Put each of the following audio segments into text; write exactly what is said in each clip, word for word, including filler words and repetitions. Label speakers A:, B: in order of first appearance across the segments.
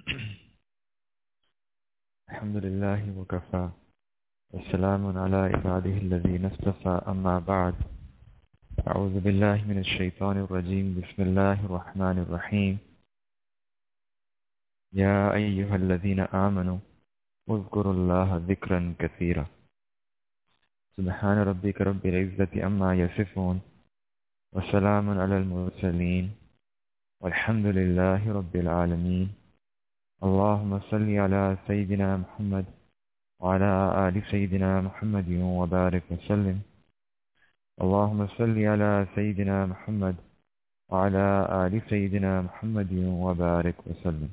A: الحمد لله وكفى والسلام على عباده الذين اصطفى أما بعد أعوذ بالله من الشيطان الرجيم بسم الله الرحمن الرحيم يا أيها الذين آمنوا اذكروا الله ذكرا كثيرا سبحان ربك رب العزة عما يصفون وسلام على المرسلين والحمد لله رب العالمين اللهم صل على سيدنا محمد وعلى آل سيدنا محمد وبارك وسلم اللهم صل على سيدنا محمد وعلى آل سيدنا محمد وبارك وسلم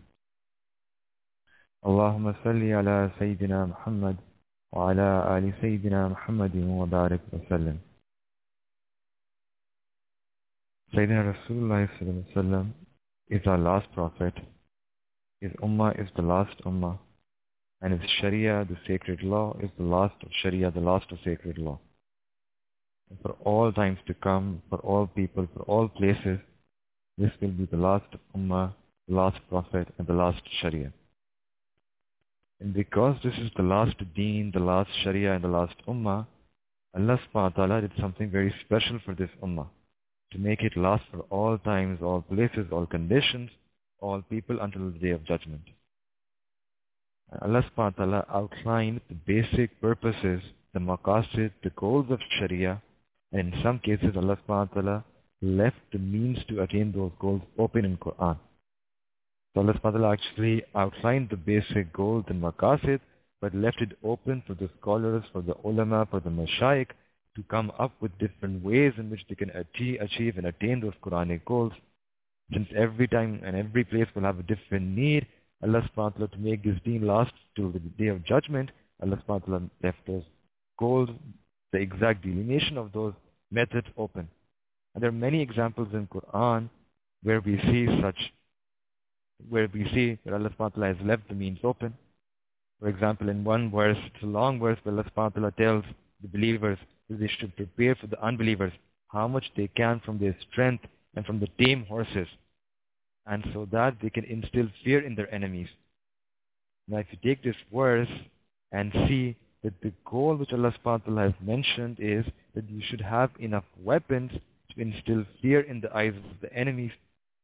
A: اللهم صل على سيدنا محمد وعلى آل سيدنا محمد وبارك وسلم Sayyidina Rasulullah sallallahu alaihi wasallam is our last prophet. His ummah is the last ummah. And his Sharia, the sacred law, is the last of Sharia, the last of sacred law. And for all times to come, for all people, for all places, this will be the last ummah, the last prophet, and the last Sharia. And because this is the last deen, the last Sharia, and the last ummah, Allah subhanahu wa ta'ala did something very special for this ummah, to make it last for all times, all places, all conditions, all people until the day of judgment. Allah subhanahu wa ta'ala outlined the basic purposes, the maqasid, the goals of Sharia, and in some cases Allah subhanahu wa ta'ala left the means to attain those goals open in Quran. So Allah subhanahu wa ta'ala actually outlined the basic goals and maqasid, but left it open for the scholars, for the ulama, for the mashayikh, to come up with different ways in which they can achieve, achieve and attain those Quranic goals. Since every time and every place will have a different need, Allah subhanahu wa ta'ala, to make this deen last till the day of judgment, Allah subhanahu wa ta'ala left those goals, the exact delineation of those methods open. And there are many examples in Quran where we see such, where we see that Allah subhanahu wa ta'ala has left the means open. For example, in one verse, it's a long verse, where Allah subhanahu wa ta'ala tells the believers that they should prepare for the unbelievers how much they can from their strength and from the tame horses, and so that they can instill fear in their enemies. Now if you take this verse and see that the goal which Allah subhanahu wa ta'ala has mentioned is that you should have enough weapons to instill fear in the eyes of the enemies.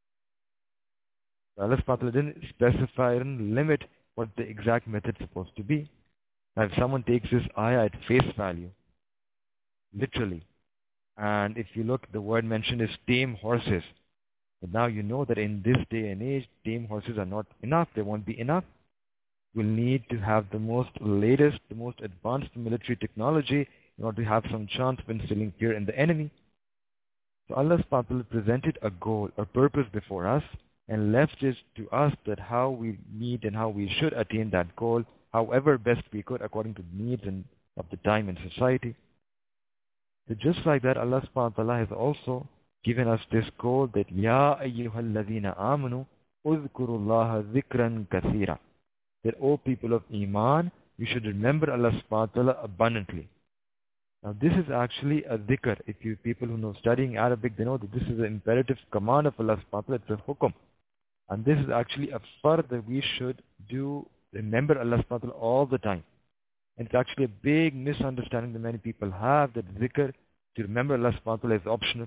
A: So Allah subhanahu wa ta'ala didn't specify and limit what the exact method is supposed to be. Now if someone takes this ayah at face value, literally, and if you look, the word mentioned is tame horses. But now you know that in this day and age, tame horses are not enough. They won't be enough. We'll need to have the most latest, the most advanced military technology in order to have some chance of instilling fear in the enemy. So Allah subhanahu wa ta'ala presented a goal, a purpose before us, and left it to us that how we need and how we should attain that goal, however best we could according to the needs and of the time and society. So just like that, Allah subhanahu wa ta'ala has also given us this goal that Ya ayyuhal ladhina amanu uzkurullaha dhikran kathira. That all people of Iman, you should remember Allah subhanahu wa ta'ala abundantly. Now this is actually a dhikr. If you people who know studying Arabic, they know that this is an imperative command of Allah subhanahu wa ta'ala. It's a hukum. And this is actually a fard that we should do, remember Allah subhanahu wa ta'ala all the time. And it's actually a big misunderstanding that many people have, that dhikr, to remember Allah subhanahu wa ta'ala, is optional.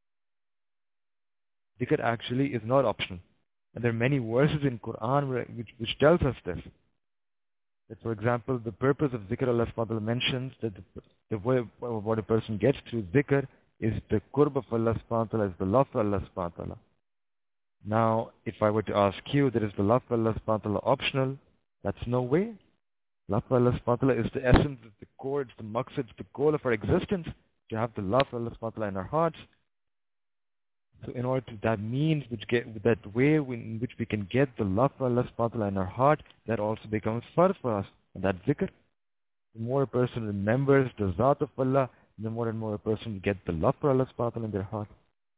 A: Dhikr actually is not optional. And there are many verses in Quran where, which, which tells us this. That, for example, the purpose of dhikr, Allah subhanahu wa ta'ala mentions that the, the way what a person gets through dhikr is the qurb of Allah subhanahu wa ta'ala, is the love for Allah subhanahu wa ta'ala. Now, if I were to ask you, that is the love for Allah subhanahu wa ta'ala optional? That's no way. Love for Allah subhanahu wa ta'ala is the essence, it's the core, it's the maqsad, it's the goal of our existence, to have the love for Allah subhanahu wa ta'ala in our hearts. So in order to, that means, which get, that way in which we can get the love for Allah subhanahu wa ta'ala in our heart, that also becomes fard for us, and that's dhikr. The more a person remembers the zat of Allah, the more and more a person gets the love for Allah subhanahu wa ta'ala in their heart.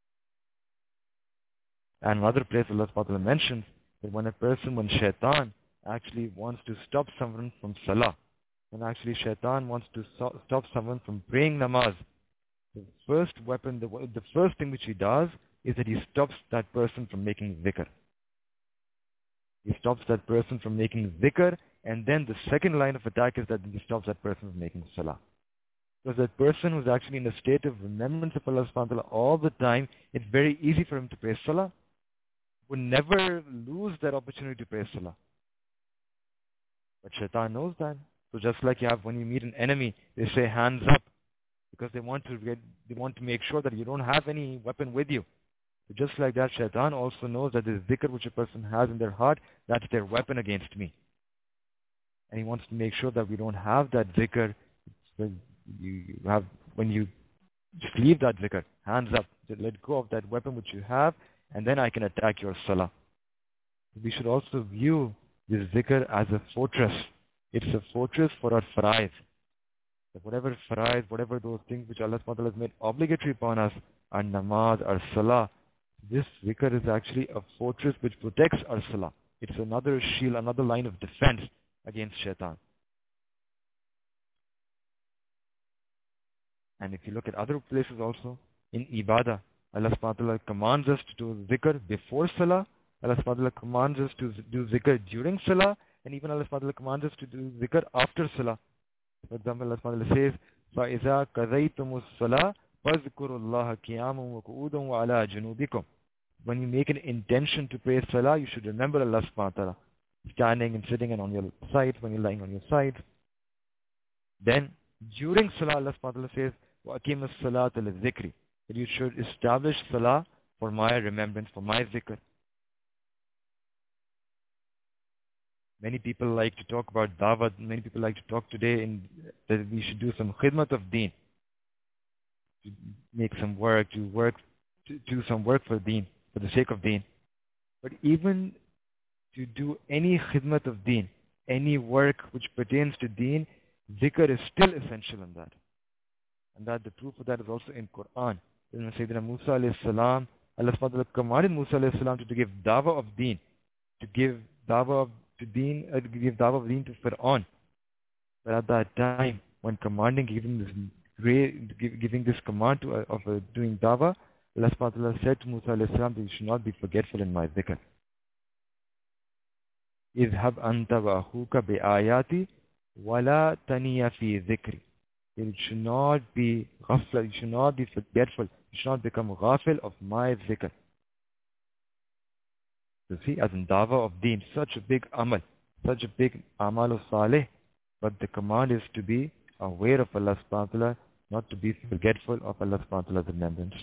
A: And another place Allah subhanahu wa ta'ala mentions that when a person, when shaitan actually wants to stop someone from salah, when actually shaitan wants to so- stop someone from praying namaz, the first weapon, the, the first thing which he does is that he stops that person from making dhikr. He stops that person from making zikr, and then the second line of attack is that he stops that person from making salah. Because that person who's actually in a state of remembrance of Allah subhanahu wa ta'ala all the time, it's very easy for him to pray salah. Would never lose that opportunity to pray salah. But shaitan knows that. So just like you have when you meet an enemy, they say hands up, because they want to get, they want to make sure that you don't have any weapon with you. So just like that, shaitan also knows that the zikr which a person has in their heart, that's their weapon against me. And he wants to make sure that we don't have that zikr. So you, you have, when you just leave that zikr, hands up, just let go of that weapon which you have, and then I can attack your salah. We should also view this zikr as a fortress. It's a fortress for our faraiz. That whatever faraiz, whatever those things which Allah subhanahu wa ta'ala has made obligatory upon us, our namaz, our salah, this zikr is actually a fortress which protects our salah. It's another shield, another line of defense against shaitan. And if you look at other places also, in ibadah, Allah subhanahu wa ta'ala commands us to do zikr before salah, Allah subhanahu wa ta'ala commands us to do zikr during salah, and even Allah subhanahu wa ta'ala commands us to do zikr after salah. For example, Allah subhanahu wa ta'ala says, فَإِذَا قَضَيْتُمُ الصَّلَاةَ فَاذْكُرُوا اللَّهَ قِيَامًا وَقُعُودًا وَعَلَى جُنُوبِكُمْ. When you make an intention to pray salah, you should remember Allah subhanahu wa ta'ala, standing and sitting and on your side, when you're lying on your side. Then, during salah, Allah subhanahu wa ta'ala says, وَأَقِيمُ الصَّلَاةَ لِلذِّكْرِ, that you should establish salah for my remembrance, for my zikr. Many people like to talk about dawah. Many people like to talk today in that we should do some khidmat of deen, to make some work, to work, to do some work for deen, for the sake of deen. But even to do any khidmat of deen, any work which pertains to deen, zikr is still essential in that. And that the proof of that is also in Quran. In Sayyidina Musa alayhi salam, Allah subhanahu wa ta'ala commanded Musa alayhi salam to, to give dawah of deen, to give dawah of to deen, uh, to give dawah of deen to Fir'aun. But at that time, when commanding, giving this great, give, giving this command to, uh, of uh, doing dawah, Allah subhanahu wa ta'ala said to Musa alayhi salam that you should not be forgetful in my dhikr. اذهب أنت وأخوك بآياتي ولا تنيا في ذكري. You should not be ghafla, you should not be forgetful, you should not become ghafil of my dhikr. You see, as in dawah of deen, such a big amal, such a big amal of salih, but the command is to be aware of Allah subhanahu wa ta'ala, not to be forgetful of Allah subhanahu wa ta'ala's remembrance.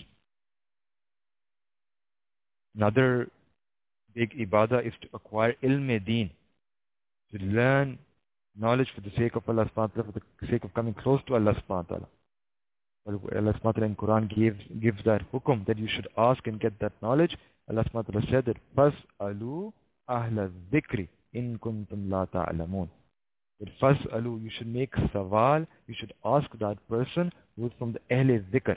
A: Another big ibadah is to acquire ilm-e-deen, to learn knowledge for the sake of Allah subhanahu wa ta'ala, for the sake of coming close to Allah subhanahu wa ta'ala. Well, Allah subhanahu wa ta'ala in Quran gives, gives that hukum that you should ask and get that knowledge. Allah subhanahu wa ta'ala said that فَاسْأَلُوا أَهْلَ الذِّكْرِ إِن كُنْتُمْ لَا تَعْلَمُونَ. That فَاسْأَلُوا, you should make sawal, you should ask that person who is from the Ahle Zikr.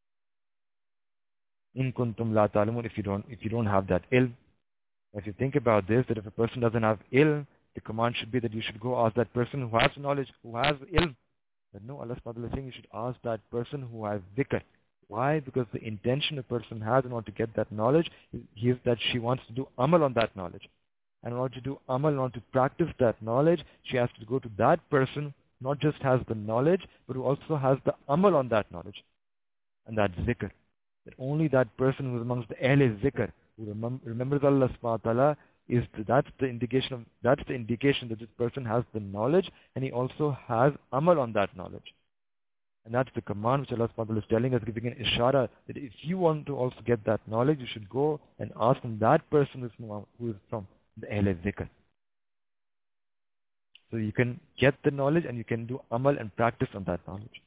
A: إِن كُنْتُمْ لَا تَعْلَمُونَ, if you don't, if you don't have that ilm. If you think about this, that if a person doesn't have ilm, the command should be that you should go ask that person who has knowledge, who has ilm. But no, Allah subhanahu wa ta'ala is saying you should ask that person who has dhikr. Why? Because the intention a person has in order to get that knowledge is that she wants to do amal on that knowledge. And in order to do amal, in order to practice that knowledge, she has to go to that person, not just has the knowledge, but who also has the amal on that knowledge. And that's zikr. That only that person who is amongst the Ahle Zikr, who remem- remembers Allah subhanahu wa ta'ala, is the, that's the indication of that's the indication that this person has the knowledge and he also has amal on that knowledge. And that's the command which Allah subhanahu wa ta'ala is telling us, giving an ishara that if you want to also get that knowledge, you should go and ask from that person who is from, who is from the Ahle Zikr. So you can get the knowledge and you can do amal and practice on that knowledge.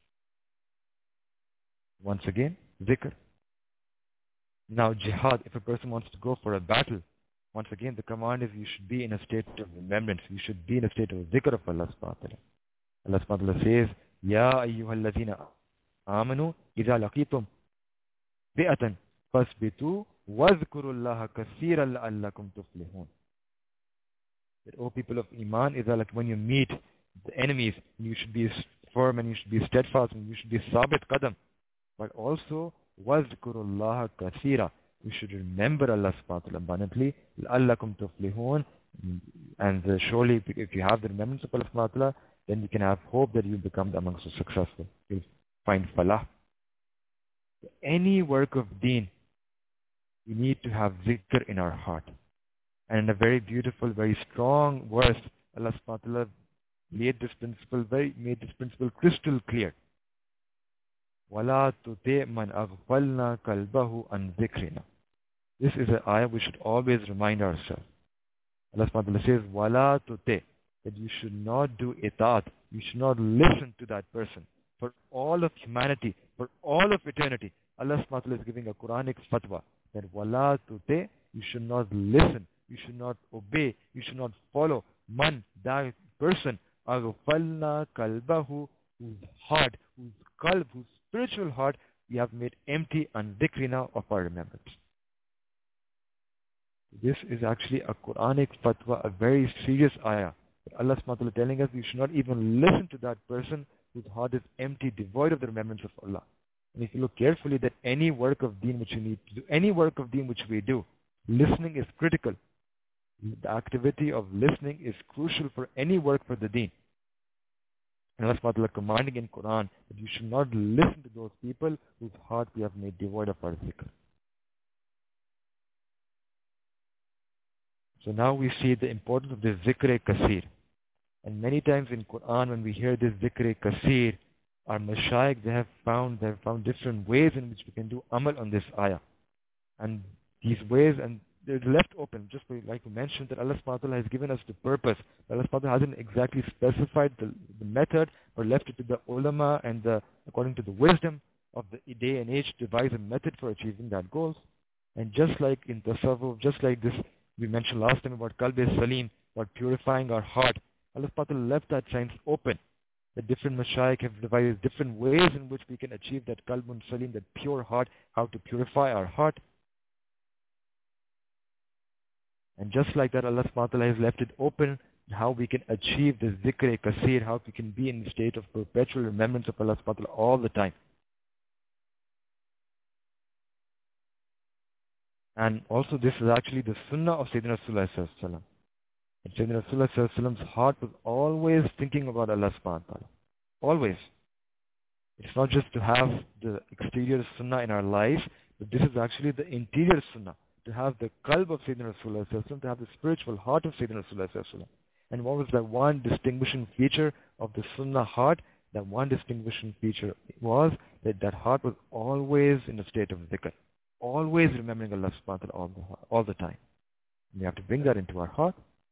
A: Once again, zikr. Now jihad, if a person wants to go for a battle, once again the command is you should be in a state of remembrance. You should be in a state of zikr of Allah subhanahu wa ta'ala. Allah subhanahu wa ta'ala says, Ya ayyuhalladhina amanu idha laqitum bi'atan fasbitu wazkurullaha kaseeran la'allakum tuflihun. That, O people of Iman, is like when you meet the enemies, you should be firm and you should be steadfast and you should be sabit qadam. But also, wazkurullaha kaseera. We should remember Allah subhanahu wa ta'ala abundantly. لَأَلَّكُمْ تُفْلِحُونَ. And uh, surely if you have the remembrance of Allah subhanahu wa ta'ala, then you can have hope that you become amongst the successful. You'll find falah. Any work of deen, we need to have zikr in our heart. And in a very beautiful, very strong verse, Allah subhanahu wa ta'ala made this principle very made this principle crystal clear. وَلَا تُطِعْ مَنْ أَغْفَلْنَا قَلْبَهُ عَنْ ذِكْرِنَا. This is an ayah we should always remind ourselves. Allah subhanahu wa ta'ala says, وَلَا تُطِعْ, that you should not do itaat, you should not listen to that person. For all of humanity, for all of eternity, Allah subhanahu wa ta'ala is giving a Quranic fatwa that وَلَا تُطِعْ, you should not listen, you should not obey, you should not follow man, that person, أَغْفَلْنَا قَلْبَهُ, whose heart, whose qalb, whose spiritual heart we have made empty and dhikrina of our remembrance. This is actually a Quranic fatwa, a very serious ayah. But Allah subhanahu wa ta'ala telling us we should not even listen to that person whose heart is empty, devoid of the remembrance of Allah. And if you look carefully, that any work of deen which you need to do, any work of deen which we do, listening is critical. The activity of listening is crucial for any work for the deen. And Allah subhanahu wa ta'ala commanding in Quran that you should not listen to those people whose heart we have made devoid of our zikr. So now we see the importance of this zikr-e-kasir. And many times in Quran when we hear this zikr-e-kasir, our mashayikh, they have found, they have found different ways in which we can do amal on this ayah. And these ways, and they're left open, just like we mentioned, that Allah subhanahu wa ta'ala has given us the purpose. Allah subhanahu wa ta'ala hasn't exactly specified the, the method, or left it to the ulama and the, according to the wisdom of the day and age, devise a method for achieving that goals. And just like in tasawwuf, just like this, we mentioned last time about qalb salim, about purifying our heart, Allah subhanahu wa ta'ala left that science open. The different mashayikh have devised different ways in which we can achieve that qalbun salim, that pure heart, how to purify our heart. And just like that, Allah subhanahu wa ta'ala has left it open how we can achieve this zikr-e-kasir, how we can be in the state of perpetual remembrance of Allah subhanahu wa ta'ala all the time. And also this is actually the sunnah of Sayyidina Rasulullah sallallahu alaihi wasallam. And Sayyidina Rasulullah sallallahu alaihi wasallam's heart was always thinking about Allah subhanahu wa ta'ala. Always. It's not just to have the exterior sunnah in our life, but this is actually the interior sunnah. To have the qalb of Sayyidina Rasulullah sallallahu alaihi wasallam, to have the spiritual heart of Sayyidina Rasulullah sallallahu alaihi wasallam. And what was that one distinguishing feature of the sunnah heart? That one distinguishing feature was that that heart was always in a state of dhikr. Always remembering Allah subhanahu wa ta'ala all the, all the time. We have to bring that into our heart.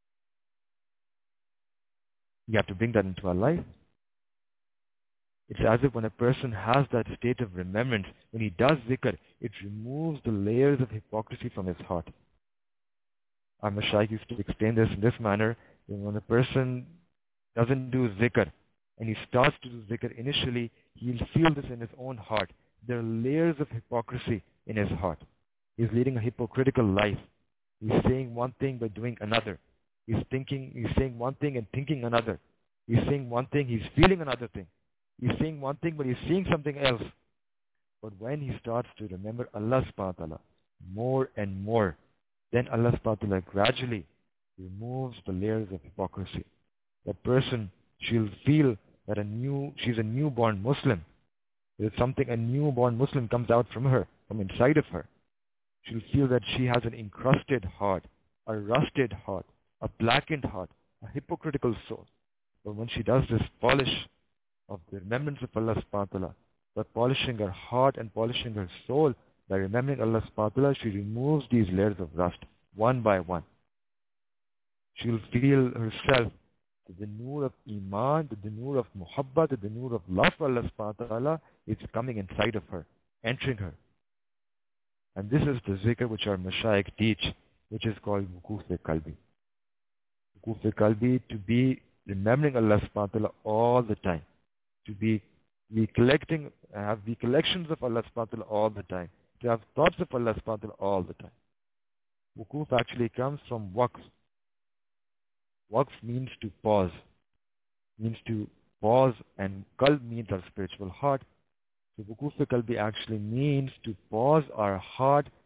A: We have to bring that into our life. It's as if when a person has that state of remembrance, when he does zikr, it removes the layers of hypocrisy from his heart. Our mashayikh used to explain this in this manner: when a person doesn't do zikr, and he starts to do zikr initially, he'll feel this in his own heart. There are layers of hypocrisy in his heart. He's leading a hypocritical life. He's saying one thing but doing another. He's thinking, he's saying one thing and thinking another. He's saying one thing, he's feeling another thing. He's saying one thing, but he's seeing something else. But when he starts to remember Allah subhanahu wa ta'ala more and more, then Allah subhanahu wa ta'ala gradually removes the layers of hypocrisy. That person, she'll feel that a new, she's a newborn Muslim. There's something, a newborn Muslim comes out from her, from inside of her. She'll feel that she has an encrusted heart, a rusted heart, a blackened heart, a hypocritical soul. But when she does this polish of the remembrance of Allah subhanahu wa ta'ala, by polishing her heart and polishing her soul, by remembering Allah subhanahu wa ta'ala, she removes these layers of rust, one by one. She'll feel herself that the nur of Iman, that the nur of Muhabbat, that the nur of love for Allah subhanahu wa ta'ala is coming inside of her, entering her. And this is the zikr which our mashayikh teach, which is called Wukuf-e-Qalbi. Wukuf-e-Qalbi, to be remembering Allah subhanahu wa ta'ala all the time. To be recollecting, have recollections of Allah subhanahu wa ta'ala all the time. To have thoughts of Allah subhanahu wa ta'ala all the time. Wukuf actually comes from waqf. Waqf means to pause. Means to pause, and qalb means our spiritual heart. So Wukuf-e-Qalbi actually means to pause our heart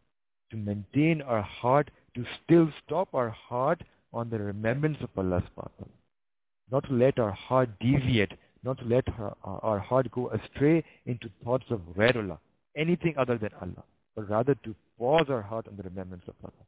A: to maintain our heart, to still stop our heart on the remembrance of Allah subhanahu wa ta'ala. Not to let our heart deviate, not to let our, our heart go astray into thoughts of ghairullah, anything other than Allah, but rather to pause our heart on the remembrance of Allah.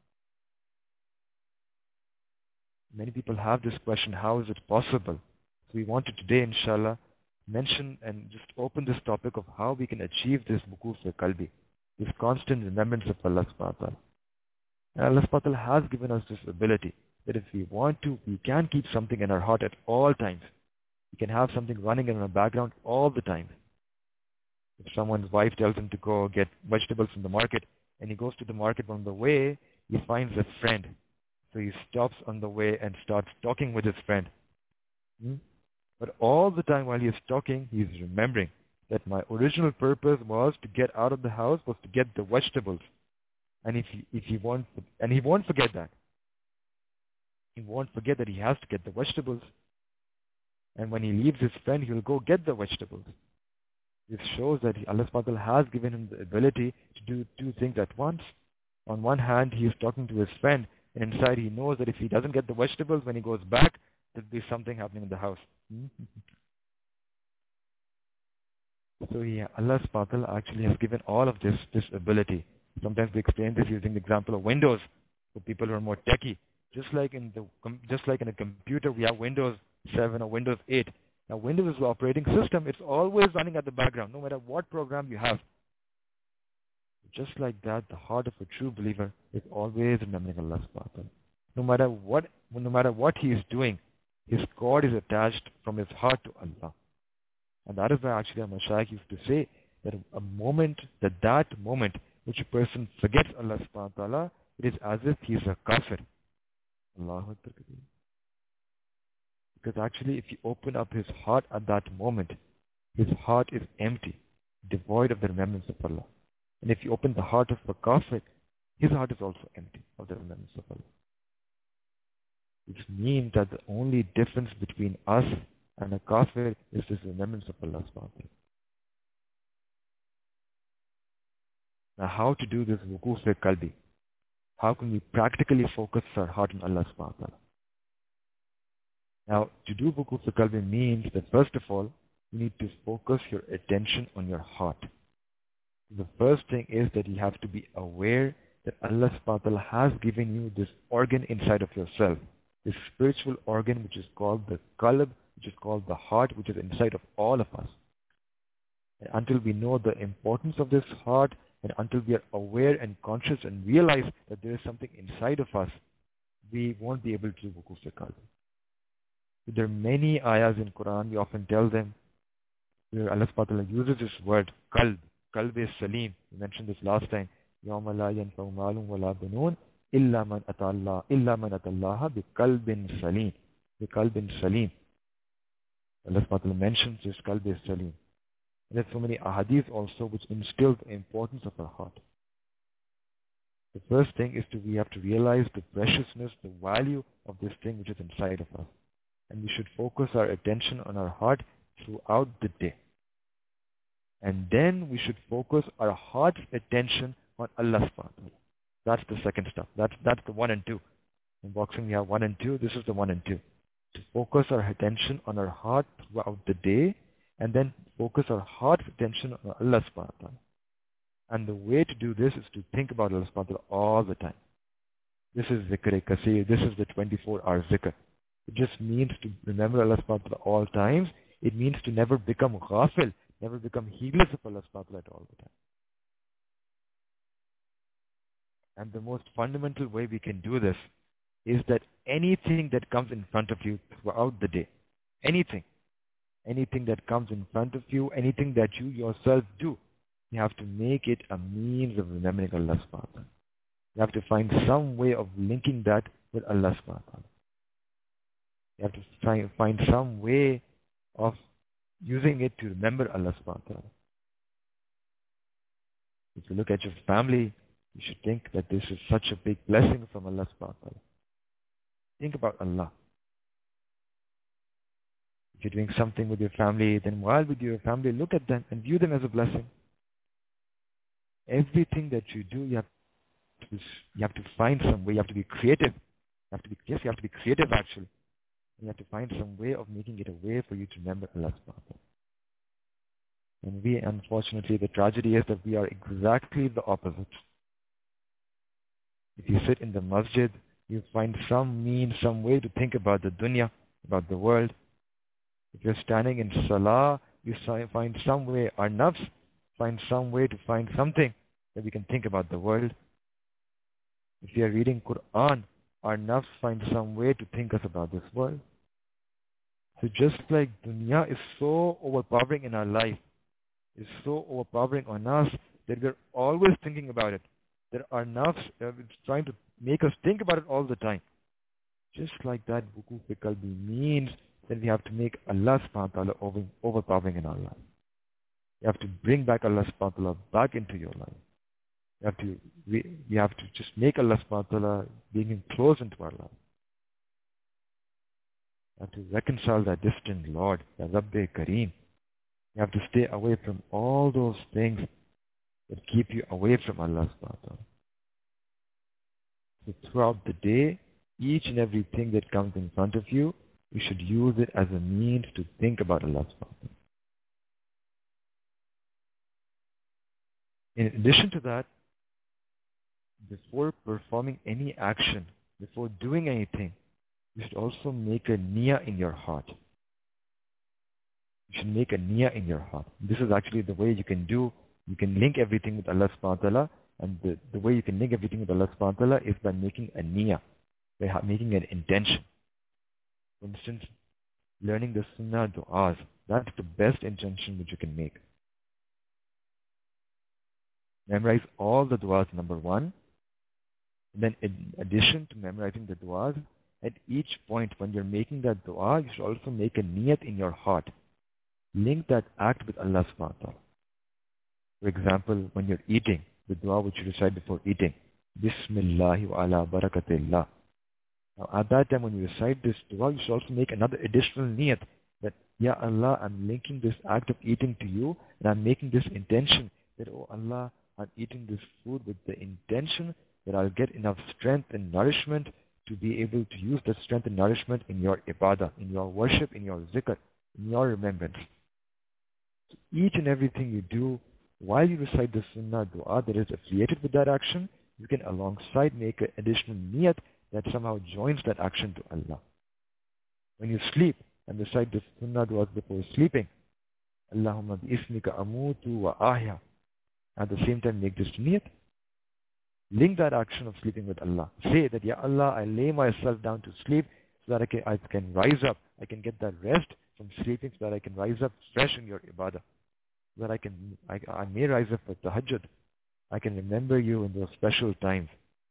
A: Many people have this question, how is it possible? So we want to today, inshallah, mention and just open this topic of how we can achieve this wukuf qalbi, this constant remembrance of Allah subhanahu wa ta'ala. And Allah subhanahu wa ta'ala has given us this ability that if we want to, we can keep something in our heart at all times. We can have something running in our background all the time. If someone's wife tells him to go get vegetables from the market, and he goes to the market on the way, he finds a friend. So he stops on the way and starts talking with his friend. Hmm? But all the time while he is talking, he is remembering that my original purpose was to get out of the house, was to get the vegetables. And if he, if he won't, and he won't forget that. He won't forget that he has to get the vegetables. And when he leaves his friend, he will go get the vegetables. This shows that Allah subhanahu wa ta'ala has given him the ability to do two things at once. On one hand, he is talking to his friend, and inside he knows that if he doesn't get the vegetables, when he goes back, there'll be something happening in the house. So yeah, Allah subhanahu wa ta'ala actually has given all of this, this ability. Sometimes we explain this using the example of Windows for people who are more techie. Just like in the just like in a computer, we have Windows seven or Windows eight. Now, Windows is the operating system. It's always running at the background, no matter what program you have. Just like that, the heart of a true believer is always remembering Allah subhanahu wa ta'ala. No matter what, no matter what he is doing, his cord is attached from his heart to Allah. And that is why actually our Mashaykh used to say that a moment, that that moment which a person forgets Allah subhanahu wa ta'ala, it is as if he is a kafir. Allahu Akbar. Because actually if you open up his heart at that moment, his heart is empty, devoid of the remembrance of Allah. And if you open the heart of a kafir, his heart is also empty of the remembrance of Allah. Which means that the only difference between us and a kafir is this remembrance of Allah subhanahu wa ta'ala. Now how to do this wukuf qalbi? How can we practically focus our heart on Allah subhanahu wa ta'ala? Now, to do wukuf qalbi means that first of all, you need to focus your attention on your heart. The first thing is that you have to be aware that Allah subhanahu wa ta'ala has given you this organ inside of yourself, this spiritual organ which is called the qalb, which is called the heart, which is inside of all of us. And until we know the importance of this heart, and until we are aware and conscious and realize that there is something inside of us, we won't be able to do wukuf qalbi. There are many ayahs in Quran, we often tell them, where Allah subhanahu wa ta'ala uses this word, qalb. Qalb is salim. We mentioned this last time. يَوْمَ لَا يَنْفَعُ مَالٌ وَلَا بَنُونَ إِلَّا مَنْ أَتَى اللَّهَ إِلَّا مَنْ أَتَى اللَّهَ بِقَلْبٍ سَلِيمٍ بِقَلْبٍ سَلِيمٍ. Allah subhanahu wa ta'ala mentions this qalb is salim. And there's so many ahadith also which instill the importance of our heart. The first thing is to we have to realize the preciousness, the value of this thing which is inside of us. And we should focus our attention on our heart throughout the day. And then we should focus our heart's attention on Allah subhanahu wa ta'ala. That's the second step. That's, that's the one and two. In boxing we have one and two. This is the one and two. To focus our attention on our heart throughout the day, and then focus our heart's attention on Allah subhanahu wa ta'ala. And the way to do this is to think about Allah subhanahu wa ta'ala all the time. This is zikr-e-kasir. This is the twenty-four hour zikr. It just means to remember Allah subhanahu wa ta'ala all times. It means to never become ghafil, never become heedless of Allah subhanahu wa ta'ala all the time. And the most fundamental way we can do this is that anything that comes in front of you throughout the day, anything, anything that comes in front of you, anything that you yourself do, you have to make it a means of remembering Allah subhanahu wa ta'ala. You have to find some way of linking that with Allah subhanahu wa ta'ala. You have to try and find some way of using it to remember Allah subhanahu wa ta'ala. If you look at your family, you should think that this is such a big blessing from Allah subhanahu wa ta'ala. Think about Allah. If you're doing something with your family, then while with your family, look at them and view them as a blessing. Everything that you do, you have to, you have to find some way. You have to be creative. You have to be, yes, you have to be creative actually. You have to find some way of making it a way for you to remember Allah subhanahu wa ta'ala. And we, unfortunately, the tragedy is that we are exactly the opposite. If you sit in the masjid, you find some means, some way to think about the dunya, about the world. If you're standing in salah, you find some way, our nafs find some way to find something that we can think about the world. If you're reading Quran, our nafs find some way to think us about this world. So just like dunya is so overpowering in our life, is so overpowering on us that we're always thinking about it. That our nafs uh, is trying to make us think about it all the time. Just like that, wuquf fi qalbi means that we have to make Allah subhanahu wa ta'ala over, overpowering in our life. You have to bring back Allah subhanahu wa ta'ala back into your life. You have to, we, we have to just make Allah subhanahu wa ta'ala being close into our life. You have to reconcile that distant Lord, Ya Rabbi Kareem. You have to stay away from all those things that keep you away from Allah subhanahu wa ta'ala. So throughout the day, each and everything that comes in front of you, you should use it as a means to think about Allah subhanahu wa ta'ala. In addition to that, before performing any action, before doing anything, you should also make a niyyah in your heart. You should make a niyyah in your heart. This is actually the way you can do, you can link everything with Allah subhanahu wa ta'ala, and the, the way you can link everything with Allah subhanahu wa ta'ala is by making a niyyah, by making an intention. For instance, learning the sunnah du'as, that's the best intention which you can make. Memorize all the du'as, number one. And then in addition to memorizing the du'as, at each point when you're making that du'a, you should also make a niyat in your heart. Link that act with Allah subhanahu wa ta'ala. For example, when you're eating, the du'a which you recite before eating, Bismillahi wa ala barakatillah. Now at that time when you recite this du'a, you should also make another additional niyat that, Ya Allah, I'm linking this act of eating to you, and I'm making this intention that, oh Allah, I'm eating this food with the intention that I'll get enough strength and nourishment to be able to use that strength and nourishment in your ibadah, in your worship, in your zikr, in your remembrance. So each and everything you do while you recite the sunnah dua that is affiliated with that action, you can alongside make an additional niyat that somehow joins that action to Allah. When you sleep and recite the sunnah dua before sleeping, Allahumma bi-ismika amutu wa ahya. At the same time, make this niyat. Link that action of sleeping with Allah. Say that, Ya Allah, I lay myself down to sleep so that I can, I can rise up. I can get that rest from sleeping so that I can rise up fresh in your ibadah. So that I can, I, I may rise up for tahajjud. I can remember you in those special times.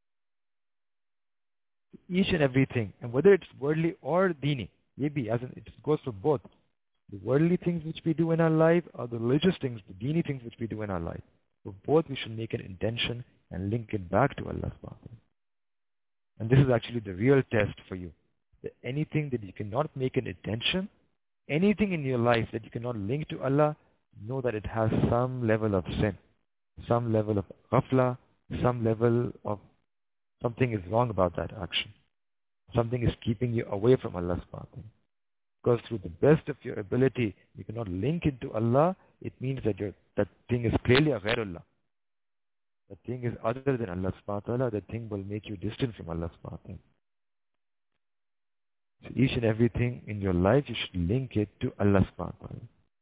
A: Each and everything, and whether it's worldly or dini, maybe as in, it goes for both. The worldly things which we do in our life or the religious things, the dini things which we do in our life. For both we should make an intention and link it back to Allah subhanahu wa ta'ala. And this is actually the real test for you. That anything that you cannot make an intention, anything in your life that you cannot link to Allah, know that it has some level of sin, some level of ghafla, some level of something is wrong about that action. Something is keeping you away from Allah subhanahu wa ta'ala. Because through the best of your ability, you cannot link it to Allah, it means that your, that thing is clearly a ghairullah. That thing is other than Allah subhanahu wa ta'ala, that thing will make you distant from Allah subhanahu wa ta'ala. So each and everything in your life, you should link it to Allah subhanahu wa ta'ala.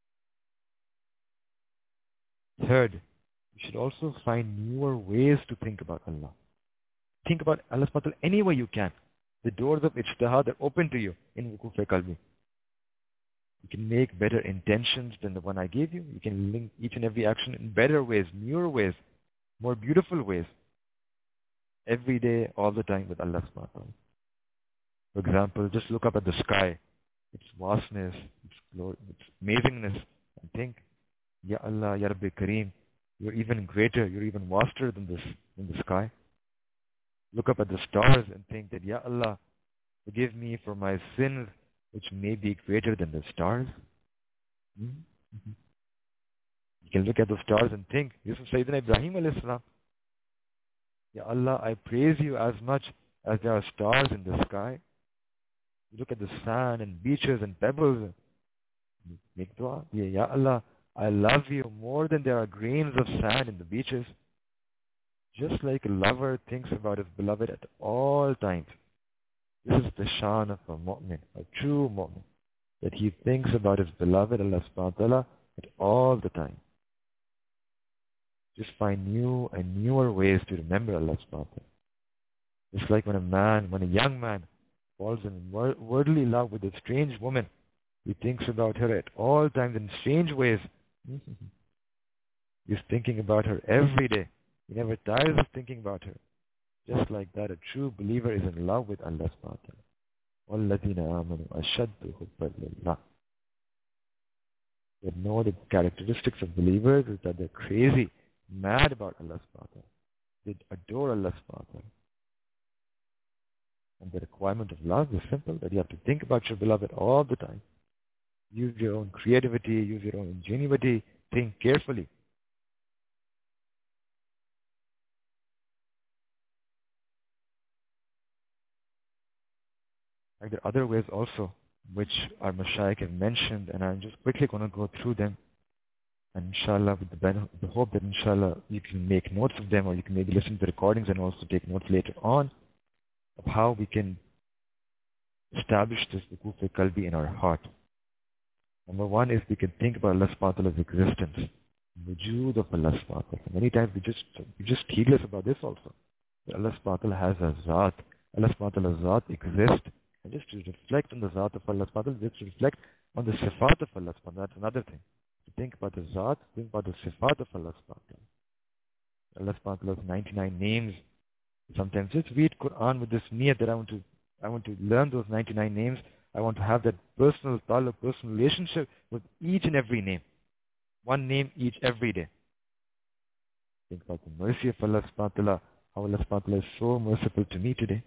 A: Third, you should also find newer ways to think about Allah. Think about Allah subhanahu wa ta'ala any way you can. The doors of ijtihad are open to you in wuquf fi qalbi. You can make better intentions than the one I gave you. You can link each and every action in better ways, newer ways, more beautiful ways. Every day, all the time with Allah subhanahu wa ta'ala. For example, just look up at the sky, its vastness, its glory, its amazingness, and think, Ya Allah, Ya Rabbi Kareem, you're even greater, you're even vaster than this, than the sky. Look up at the stars and think that, Ya Allah, forgive me for my sins, which may be greater than the stars. Mm-hmm. You can look at the stars and think, this is Sayyidina Ibrahim alayhi salam. Ya Allah, I praise you as much as there are stars in the sky. You look at the sand and beaches and pebbles. You make dua. Ya Ya Allah, I love you more than there are grains of sand in the beaches. Just like a lover thinks about his beloved at all times. This is the shan of a mu'min, a true mu'min, that he thinks about his beloved Allah subhanahu wa ta'ala at all the time. Just find new and newer ways to remember Allah subhanahu wa ta'ala. It's like when a man, when a young man falls in wor- worldly love with a strange woman, he thinks about her at all times in strange ways. He's thinking about her every day. He never tires of thinking about her. Just like that, a true believer is in love with Allah subhanahu wa ta'ala. وَالَّذِينَ آمَنُوا أَشَدُّ حُبًّا لِلَّهِ. They know the characteristics of believers is that they're crazy, mad about Allah subhanahu wa ta'ala. They adore Allah subhanahu wa ta'ala. And the requirement of love is simple, that you have to think about your beloved all the time. Use your own creativity, use your own ingenuity, think carefully. Like there are other ways also, which our Mashaykh have mentioned, and I'm just quickly going to go through them. And inshallah, with the, ben- the hope that inshallah you can make notes of them, or you can maybe listen to the recordings and also take notes later on of how we can establish this Wukuf Qalbi in our heart. Number one is we can think about Allah subhanahu wa ta'ala's existence, wujood of Allah subhanahu wa ta'ala. Many times we just we just heedless about this also. That Allah subhanahu wa ta'ala has a Zat. Allah subhanahu wa ta'ala's Zat exists. And just to reflect on the Zat of Allah subhanahu wa ta'ala, just to reflect on the Sifat of Allah subhanahu wa ta'ala. That's another thing. To think about the Zat, think about the Sifat of Allah subhanahu wa ta'ala. Allah subhanahu wa ta'ala's ninety-nine names. Sometimes just read Quran with this niyat that I want to I want to learn those ninety-nine names. I want to have that personal taluk, personal relationship with each and every name. One name each every day. Think about the mercy of Allah subhanahu wa ta'ala, how Allah subhanahu wa ta'ala is so merciful to me today.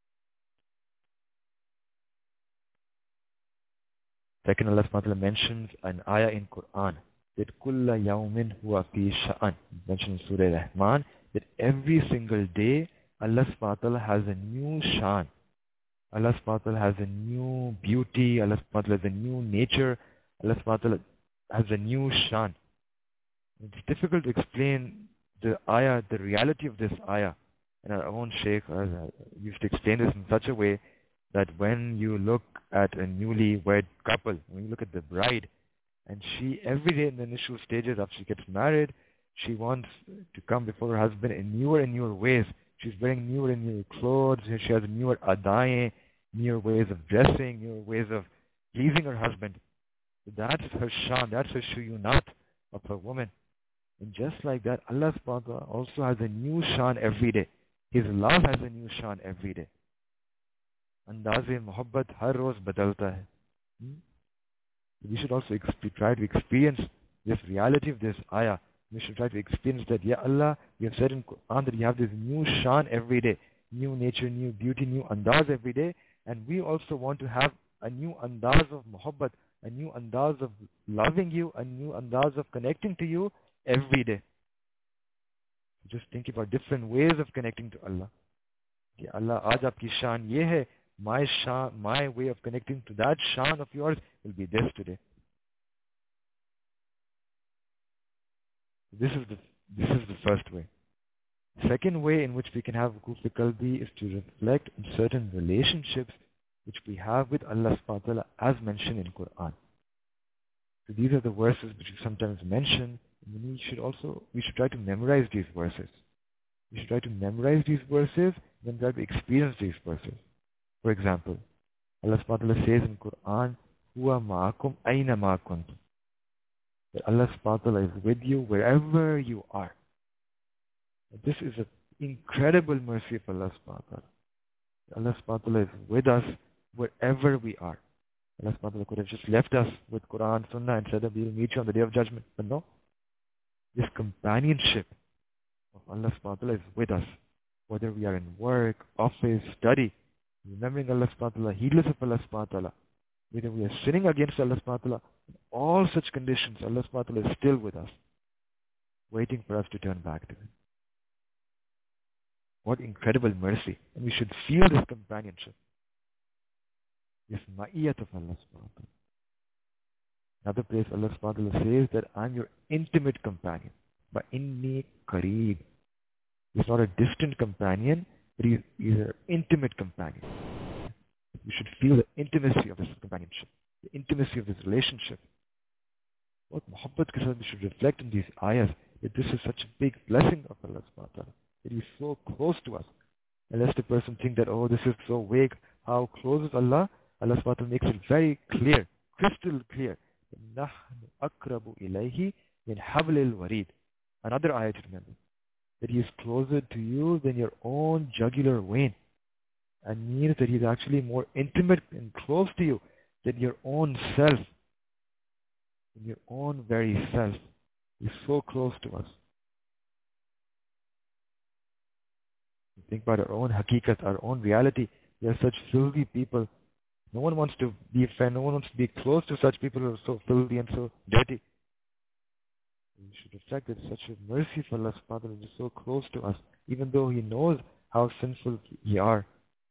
A: Second, Allah subhanahu wa ta'ala mentions an ayah in Quran that kulla yawmin huwa fi sha'an. Mentioned in Surah Rahman that every single day Allah subhanahu wa ta'ala has a new shan. Allah subhanahu wa ta'ala has a new beauty, Allah subhanahu wa ta'ala has a new nature, Allah subhanahu wa ta'ala has a new shan. It's difficult to explain the ayah, the reality of this ayah. And our own Shaykh uh, used to explain this in such a way that when you look at a newly wed couple, when you look at the bride, and she every day in the initial stages after she gets married, she wants to come before her husband in newer and newer ways. She's wearing newer and newer clothes, she has newer adaye, newer ways of dressing, newer ways of pleasing her husband. That's her shan, that's her shuyunat of a woman. And just like that, Allah subhanahu wa ta'ala also has a new shan every day. His love has a new shan every day. Andaze mohabbat har roz badalta hai. Hmm? We should also exp- try to experience this reality of this ayah. We should try to experience that, Ya Allah, you have said in Quran that you have this new shan every day, new nature, new beauty, new andaz every day, and we also want to have a new andaz of muhabbat, a new andaz of loving you, a new andaz of connecting to you every day. Just think about different ways of connecting to Allah. Ya Allah, aaj aapki shan ye hai, my shan, my way of connecting to that shan of yours will be this today. This is the this is the first way. Second way in which we can have Wukuf Qalbi is to reflect on certain relationships which we have with Allah subhanahu wa ta'ala as mentioned in Quran. So these are the verses which we sometimes mention, and we should also we should try to memorize these verses. We should try to memorize these verses and then try to experience these verses. For example, Allah subhanahu wa ta'ala says in Quran, Huwa ma'akum aina ma kuntum. That Allah subhanahu wa ta'ala is with you wherever you are. This is an incredible mercy of Allah subhanahu wa ta'ala. Allah subhanahu wa ta'ala is with us wherever we are. Allah subhanahu wa ta'ala could have just left us with Quran, Sunnah and said that we will meet you on the day of judgment. But no. This companionship of Allah subhanahu wa ta'ala is with us. Whether we are in work, office, study, remembering Allah subhanahu wa ta'ala, heedless of Allah subhanahu wa ta'ala, whether we are sinning against Allah subhanahu wa ta'ala, in all such conditions, Allah subhanahu wa ta'ala is still with us, waiting for us to turn back to Him. What incredible mercy. And we should feel this companionship, this ma'iyat of Allah subhanahu wa ta'ala. Another place Allah subhanahu wa ta'ala says that I'm your intimate companion. But inni qareeb. He's not a distant companion, but he's, he's an intimate companion. You should feel the intimacy of this companionship, the intimacy of this relationship. What muhabbat ke saath we should reflect in these ayahs, that this is such a big blessing of Allah subhanahu wa ta'ala, that he's so close to us. Unless the person think that, oh, this is so vague, how close is Allah? Allah subhanahu wa ta'ala makes it very clear, crystal clear. نَحْنُ أَقْرَبُ إِلَيْهِ مِنْ حَبْلِ الْوَرِيدِ. Another ayah to remember, that he is closer to you than your own jugular vein. And means that he is actually more intimate and close to you than your own self, than your own very self. He is so close to us. Think about our own haqiqat, our own reality. We are such filthy people. No one wants to be a friend. No one wants to be close to such people who are so filthy and so dirty. We should reflect that such a mercy for Allah subhanahu wa ta'ala is so close to us, even though He knows how sinful we are.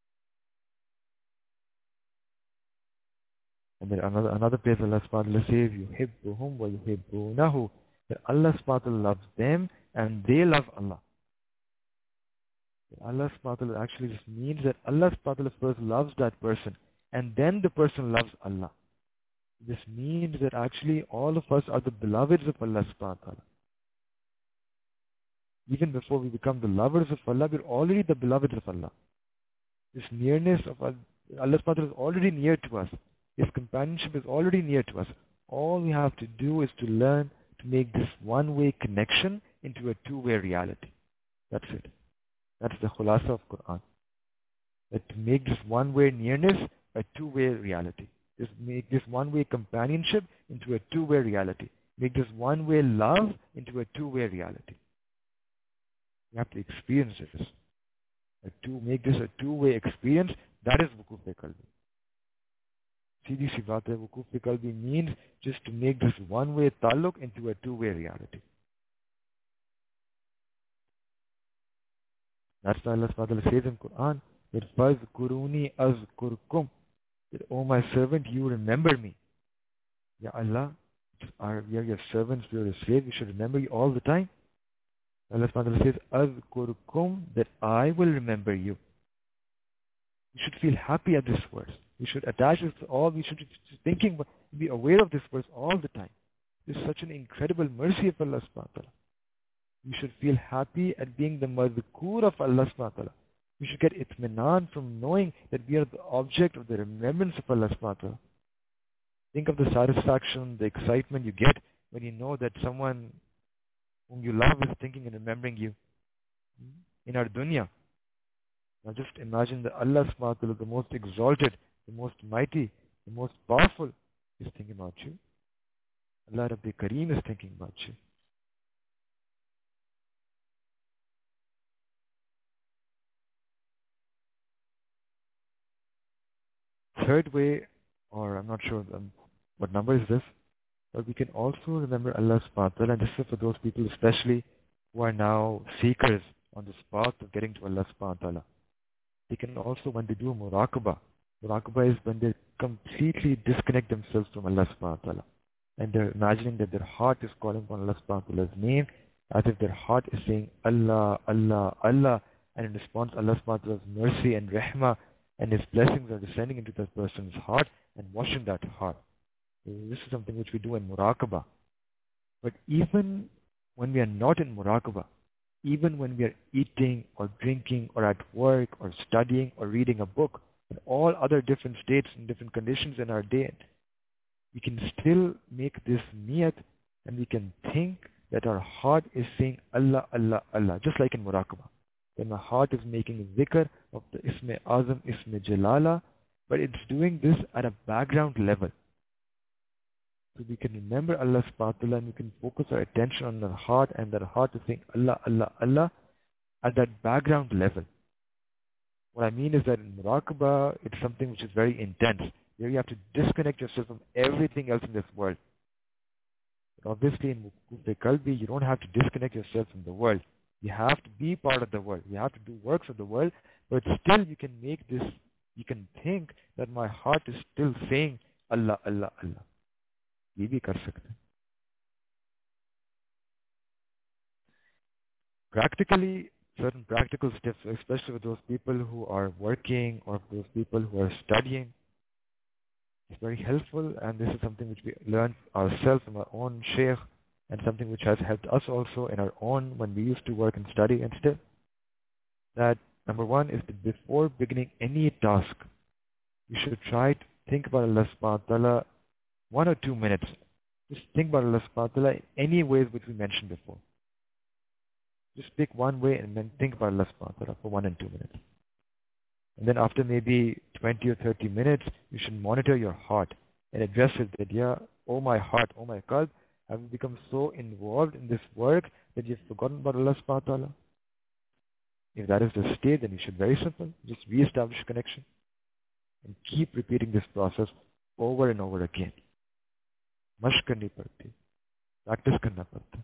A: And then another another place Allah subhanahu wa ta'ala says, يُحِبُّهُمْ وَيُحِبُّونَهُ, that Allah subhanahu wa ta'ala loves them and they love Allah. That Allah subhanahu wa ta'ala actually just means that Allah subhanahu wa ta'ala first loves that person and then the person loves Allah. This means that actually all of us are the beloveds of Allah subhanahu wa ta'ala. Even before we become the lovers of Allah, we're already the beloveds of Allah. This nearness of Allah, Allah subhanahu wa ta'ala is already near to us. His companionship is already near to us. All we have to do is to learn to make this one-way connection into a two-way reality. That's it. That's the khulasa of Quran. That to make this one-way nearness a two-way reality. Just make this one-way companionship into a two-way reality. Make this one-way love into a two-way reality. You have to experience this. A two, make this a two-way experience. That is wukuf-e-qalbi. Seedhi si baat hai, wukuf-e-qalbi means just to make this one-way taluk into a two-way reality. That's why Allah subhanahu wa ta'ala says in Quran, that فَاذْكُرُونِي أَذْكُرْكُمْ, that, oh my servant, you remember me. Ya Allah, are, we are your servants, we are your slaves, we should remember you all the time. Allah subhanahu wa ta'ala says, أَذْكُرْكُمْ, that I will remember you. You should feel happy at this verse. We should attach this to all, we should be thinking, be aware of this verse all the time. This is such an incredible mercy of Allah subhanahu wa ta'ala. We should feel happy at being the madhkur of Allah subhanahu wa ta'ala. We should get itminan from knowing that we are the object of the remembrance of Allah subhanahu wa ta'ala. Think of the satisfaction, the excitement you get when you know that someone whom you love is thinking and remembering you in our dunya. Now just imagine that Allah subhanahu wa ta'ala, the most exalted, the most mighty, the most powerful, is thinking about you. Allah Rabbi Kareem is thinking about you. Third way, or I'm not sure um, what number is this, but we can also remember Allah subhanahu wa ta'ala, and this is for those people especially who are now seekers on this path of getting to Allah subhanahu wa ta'ala. They can also, when they do muraqabah, muraqabah is when they completely disconnect themselves from Allah subhanahu wa ta'ala. And they're imagining that their heart is calling upon Allah subhanahu wa ta'ala's name, as if their heart is saying Allah, Allah, Allah, and in response Allah subhanahu wa ta'ala's mercy and rahmah and His blessings are descending into that person's heart and washing that heart. This is something which we do in muraqabah. But even when we are not in muraqabah, even when we are eating or drinking or at work or studying or reading a book, and all other different states and different conditions in our day, we can still make this niyat and we can think that our heart is saying Allah, Allah, Allah, just like in muraqabah. When my heart is making zikr of the Isme Azam, Isme Jalala, but it's doing this at a background level. So we can remember Allah subhanahu wa ta'ala and we can focus our attention on our heart, and that heart is saying Allah, Allah, Allah at that background level. What I mean is that in muraqabah, it's something which is very intense. Where you have to disconnect yourself from everything else in this world. But obviously in wukuf-e-qalbi, you don't have to disconnect yourself from the world. You have to be part of the world. You have to do works of the world, but still you can make this, you can think that my heart is still saying Allah, Allah, Allah. ये भी कर सकते हैं. Practically, certain practical steps, especially with those people who are working or those people who are studying, it's very helpful, and this is something which we learn ourselves from our own sheikh, and something which has helped us also in our own when we used to work and study and still. That number one is that before beginning any task, you should try to think about Allah subhanahu wa ta'ala one or two minutes. Just think about Allah subhanahu wa ta'ala in any ways which we mentioned before. Just pick one way and then think about Allah subhanahu wa ta'ala for one and two minutes. And then after maybe twenty or thirty minutes, you should monitor your heart and address it that, yeah, oh my heart, oh my qalb, have you become so involved in this work that you've forgotten about Allah subhanahu wa ta'ala? If that is the state, then you should, very simple, just re-establish connection and keep repeating this process over and over again. Mashq karni padti, practice karna padta.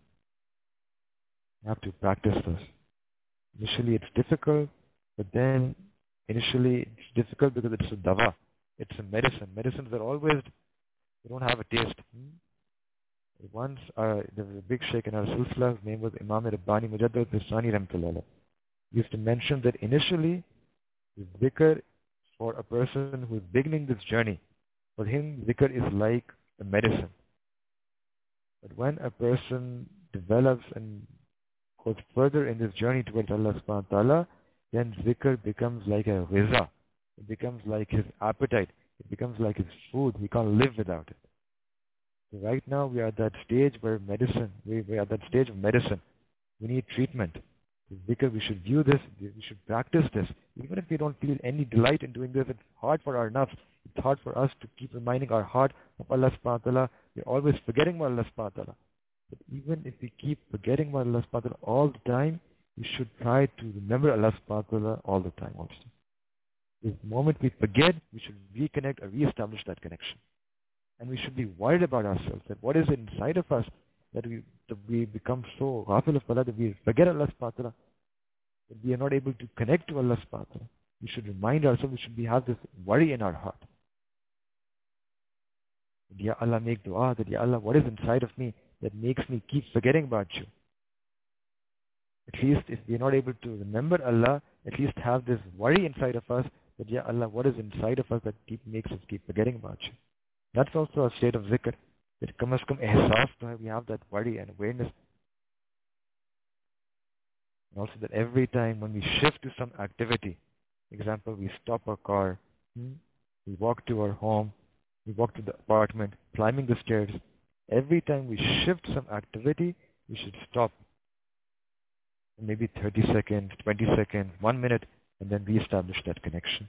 A: You have to practice this. Initially it's difficult, but then initially it's difficult because it's a dawa. It's a medicine. Medicines are always, they don't have a taste. Hmm? Once, uh, there was a big sheikh in our silsila, his name was Imam Rabbani Mujaddid Bistani Rahmatullah. He used to mention that initially, the zikr for a person who is beginning this journey, for him, zikr is like a medicine. But when a person develops and goes further in this journey towards Allah subhanahu wa ta'ala, then zikr becomes like a ghiza. It becomes like his appetite. It becomes like his food. He can't live without it. So right now we are at that stage where medicine, we, we are at that stage of medicine. We need treatment. Because we should view this, we should practice this. Even if we don't feel any delight in doing this, it's hard for our nafs. It's hard for us to keep reminding our heart of Allah subhanahu wa ta'ala. We're always forgetting about Allah subhanahu wa ta'ala. But even if we keep forgetting about Allah subhanahu wa ta'ala all the time, we should try to remember Allah subhanahu wa ta'ala all the time also. The moment we forget, we should reconnect or re-establish that connection. And we should be worried about ourselves, that what is inside of us that we that we become so ghafil of Allah that we forget Allah subhanahu wa ta'ala, that we are not able to connect to Allah subhanahu wa ta'ala. We should remind ourselves, we should be, have this worry in our heart. That, Ya Allah, make dua, that Ya Allah, what is inside of me that makes me keep forgetting about you? At least if we are not able to remember Allah, at least have this worry inside of us that, Ya Allah, what is inside of us that keep, makes us keep forgetting about you? That's also a state of zikr. That kam as kam ehsaas to hai, we have that worry and awareness. And also that every time when we shift to some activity, example, we stop our car, hmm, we walk to our home, we walk to the apartment, climbing the stairs, every time we shift some activity, we should stop. Maybe thirty seconds, twenty seconds, one minute, and then re-establish that connection.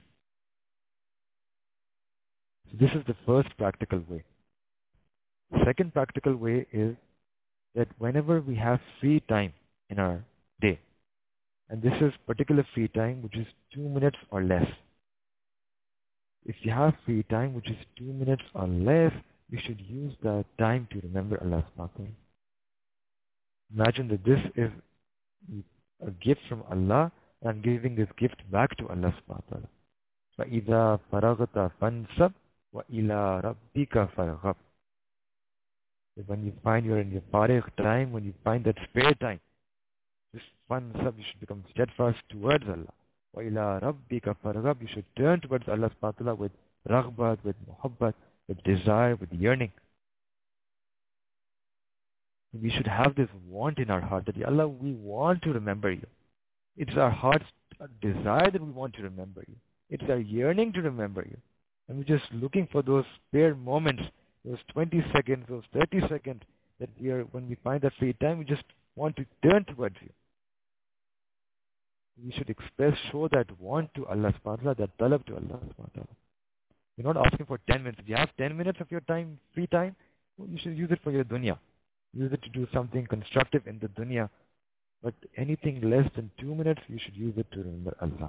A: So this is the first practical way. The second practical way is that whenever we have free time in our day, and this is particular free time which is two minutes or less. If you have free time which is two minutes or less, we should use that time to remember Allah subhanahu wa ta'ala. Imagine that this is a gift from Allah, and I'm giving this gift back to Allah subhanahu wa ta'ala. فَإِذَا فَرَغْتَ فَانْصَبْ وَإِلَىٰ رَبِّكَ فَارْغَبْ. When you find you're in your farigh time, when you find that spare time, this fansab, you should become steadfast towards Allah. وَإِلَىٰ رَبِّكَ فَارْغَبْ. You should turn towards Allah subhanahu wa ta'ala with raghbat, with muhabbat, with desire, with yearning. We should have this want in our heart that, Ya Allah, we want to remember you. It's our heart's desire that we want to remember you. It's our yearning to remember you. And we're just looking for those spare moments, those twenty seconds, those thirty seconds that we are, when we find that free time, we just want to turn towards you. We should express, show that want to Allah subhanahu wa ta'ala, that talab to Allah subhanahu wa ta'ala. You're not asking for ten minutes. If you have ten minutes of your time, free time, well, you should use it for your dunya. Use it to do something constructive in the dunya. But anything less than two minutes, you should use it to remember Allah.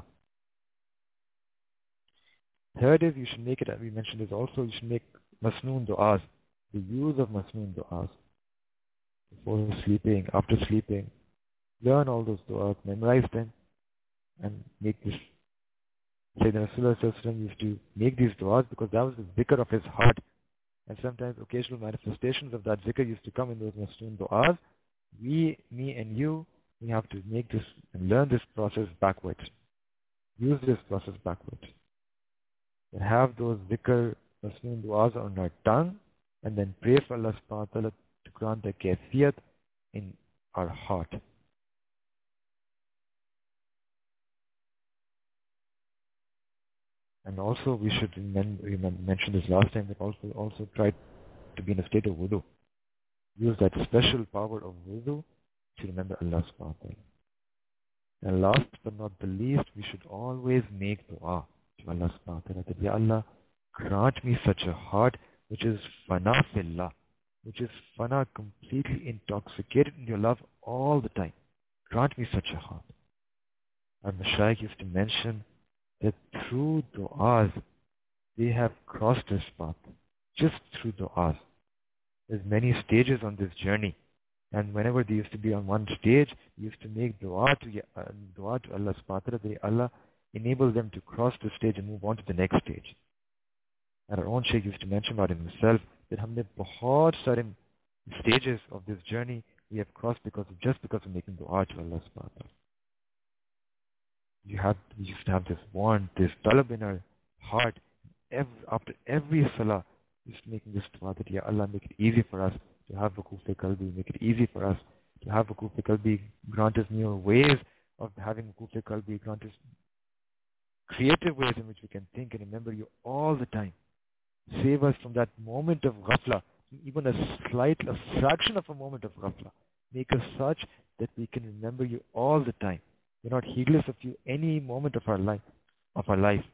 A: Third is, you should make it, as we mentioned this also, you should make masnoon du'as. The use of masnoon du'as. Before sleeping, after sleeping. Learn all those du'as, memorize them, and make this. Sayyidina Rasulullah used to make these du'as because that was the zikr of his heart. And sometimes occasional manifestations of that zikr used to come in those masnoon du'as. We, me and you, we have to make this and learn this process backwards. Use this process backwards. And have those zikr, masnoon du'as on our tongue, and then pray for Allah subhanahu wa ta'ala to grant the kayfiyat in our heart. And also we should remember, remember mention this last time, that also also try to be in a state of wudu. Use that special power of wudu to remember Allah subhanahu wa ta'ala. And last but not the least, we should always make dua to Allah subhanahu wa ta'ala, that Ya Allah, grant me such a heart which is fana fillah, which is fana, completely intoxicated in your love all the time. Grant me such a heart. Our Mashaykh used to mention that through du'as, they have crossed this path. Just through du'as. There's many stages on this journey. And whenever they used to be on one stage, they used to make dua to, uh, dua to Allah subhanahu wa ta'ala, that Allah enable them to cross the stage and move on to the next stage. And our own Shaykh used to mention about himself that humne bahut sare stages of this journey we have crossed because of, just because of making dua to Allah subhanahu wa ta'ala. You have, we used to have this want, this talab in our heart. Every, after every salah, we used to making this dua that Ya Allah, make it easy for us to have wukuf qalbi, make it easy for us to have wukuf qalbi, grant us new ways of having wukuf qalbi, grant us creative ways in which we can think and remember you all the time. Save us from that moment of ghafla, even a slight, a fraction of a moment of ghafla. Make us such that we can remember you all the time. We're not heedless of you any moment of our life. Of our life.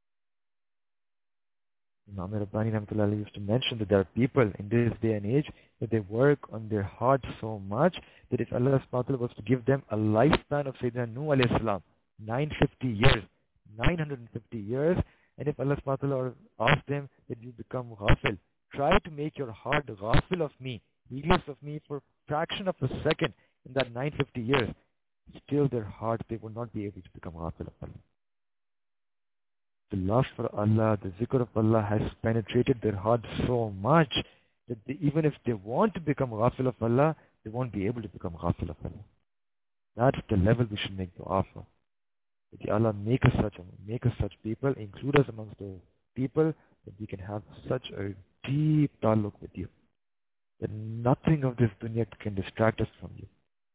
A: Imam Rabbani Rahmatullah used to mention that there are people in this day and age that they work on their heart so much that if Allah subhanahu wa ta'ala was to give them a lifespan of Sayyidina Nuh alayhi salam, nine hundred fifty years, nine hundred fifty years, and if Allah subhanahu wa ta'ala asked them that you become ghafil, try to make your heart ghafil of me, heedless of me for a fraction of a second in that nine hundred fifty years, still their heart, they will not be able to become ghafil of Allah. The love for Allah, the zikr of Allah has penetrated their heart so much that they, even if they want to become ghafil of Allah, they won't be able to become ghafil of Allah. That's the level we should make dua for. That Ya Allah, make us such, make us such people, include us amongst the people, that we can have such a deep taluk with you. That nothing of this dunya can distract us from you.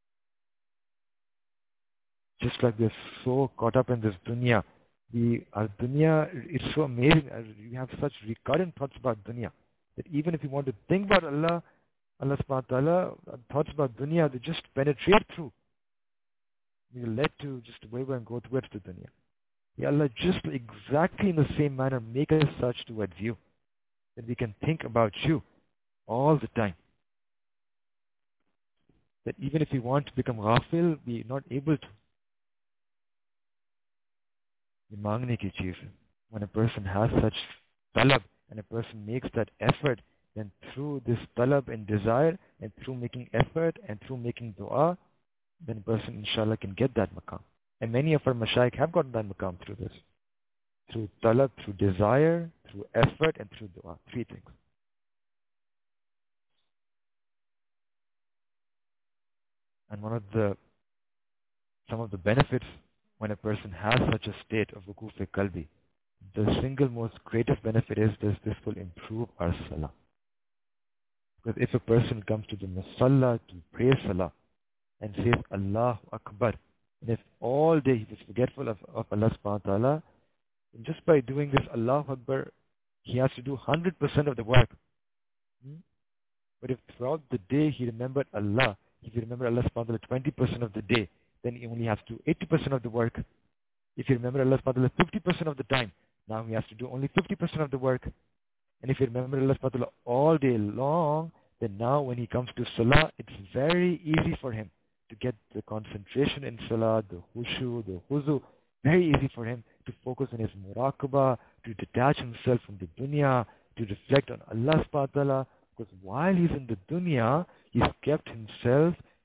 A: Just like we are so caught up in this dunya, we, our dunya, it's so amazing. We have such recurrent thoughts about dunya that even if we want to think about Allah, Allah subhanahu wa ta'ala, thoughts about dunya, they just penetrate through. We are led to just waver and go towards the dunya. Ya Allah, just exactly in the same manner, make us such towards you that we can think about you all the time. That even if we want to become ghafil, we are not able to. Mangne ki cheez. When a person has such talab and a person makes that effort, then through this talab and desire and through making effort and through making dua, then a person inshallah can get that maqam. And many of our mashaykh have gotten that maqam through this. Through talab, through desire, through effort and through dua. Three things. And one of the, some of the benefits when a person has such a state of wukuf qalbi, the single most greatest benefit is this, this will improve our salah. Because if a person comes to the musalla to pray salah and says Allahu Akbar, and if all day he is forgetful of, of Allah subhanahu wa ta'ala, just by doing this Allahu Akbar, he has to do one hundred percent of the work. Hmm? But if throughout the day he remembered Allah, if he remembered Allah subhanahu wa ta'ala twenty percent of the day, then he only has to do eighty percent of the work. If you remember Allah subhanahu wa ta'ala fifty percent of the time, now he has to do only fifty percent of the work. And if you remember Allah subhanahu wa ta'ala all day long, then now when he comes to salah, it's very easy for him to get the concentration in salah, the khushu, the huzu, very easy for him to focus on his muraqabah, to detach himself from the dunya, to reflect on Allah subhanahu wa ta'ala, because while he's in the dunya, he's kept himself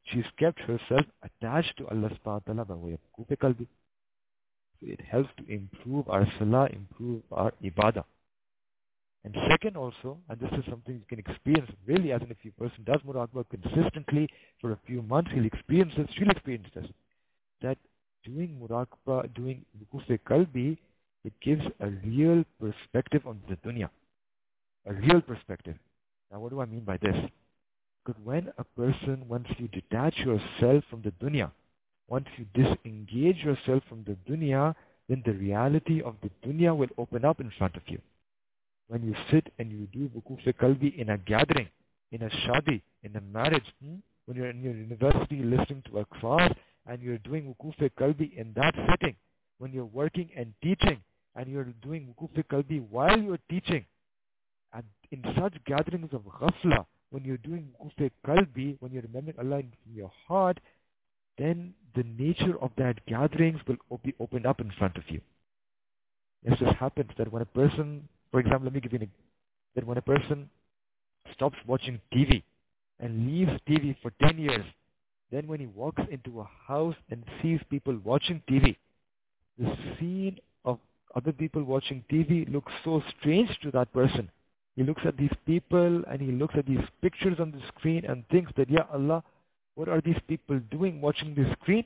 A: she's kept herself attached to Allah subhanahu wa ta'ala by way of wuquf qalbi. So it helps to improve our salah, improve our ibadah. And second also, and this is something you can experience really, as in if a person does muraqabah consistently for a few months, he'll experience this, she'll experience this, that doing muraqabah, doing wuquf qalbi, it gives a real perspective on the dunya. A real perspective. Now what do I mean by this? Because when a person, once you detach yourself from the dunya, once you disengage yourself from the dunya, then the reality of the dunya will open up in front of you. When you sit and you do wuquf qalbi in a gathering, in a shadi, in a marriage, hmm? when you're in your university listening to a class and you're doing wuquf qalbi in that setting, when you're working and teaching and you're doing wuquf qalbi while you're teaching, and in such gatherings of ghafla, when you're doing wuquf qalbi, when you're remembering Allah in your heart, then the nature of that gatherings will be opened up in front of you. Yes, this happens that when a person, for example, let me give you an example, that when a person stops watching T V and leaves T V for ten years, then when he walks into a house and sees people watching T V, the scene of other people watching T V looks so strange to that person. He looks at these people and he looks at these pictures on the screen and thinks that, Ya Allah, what are these people doing watching this screen?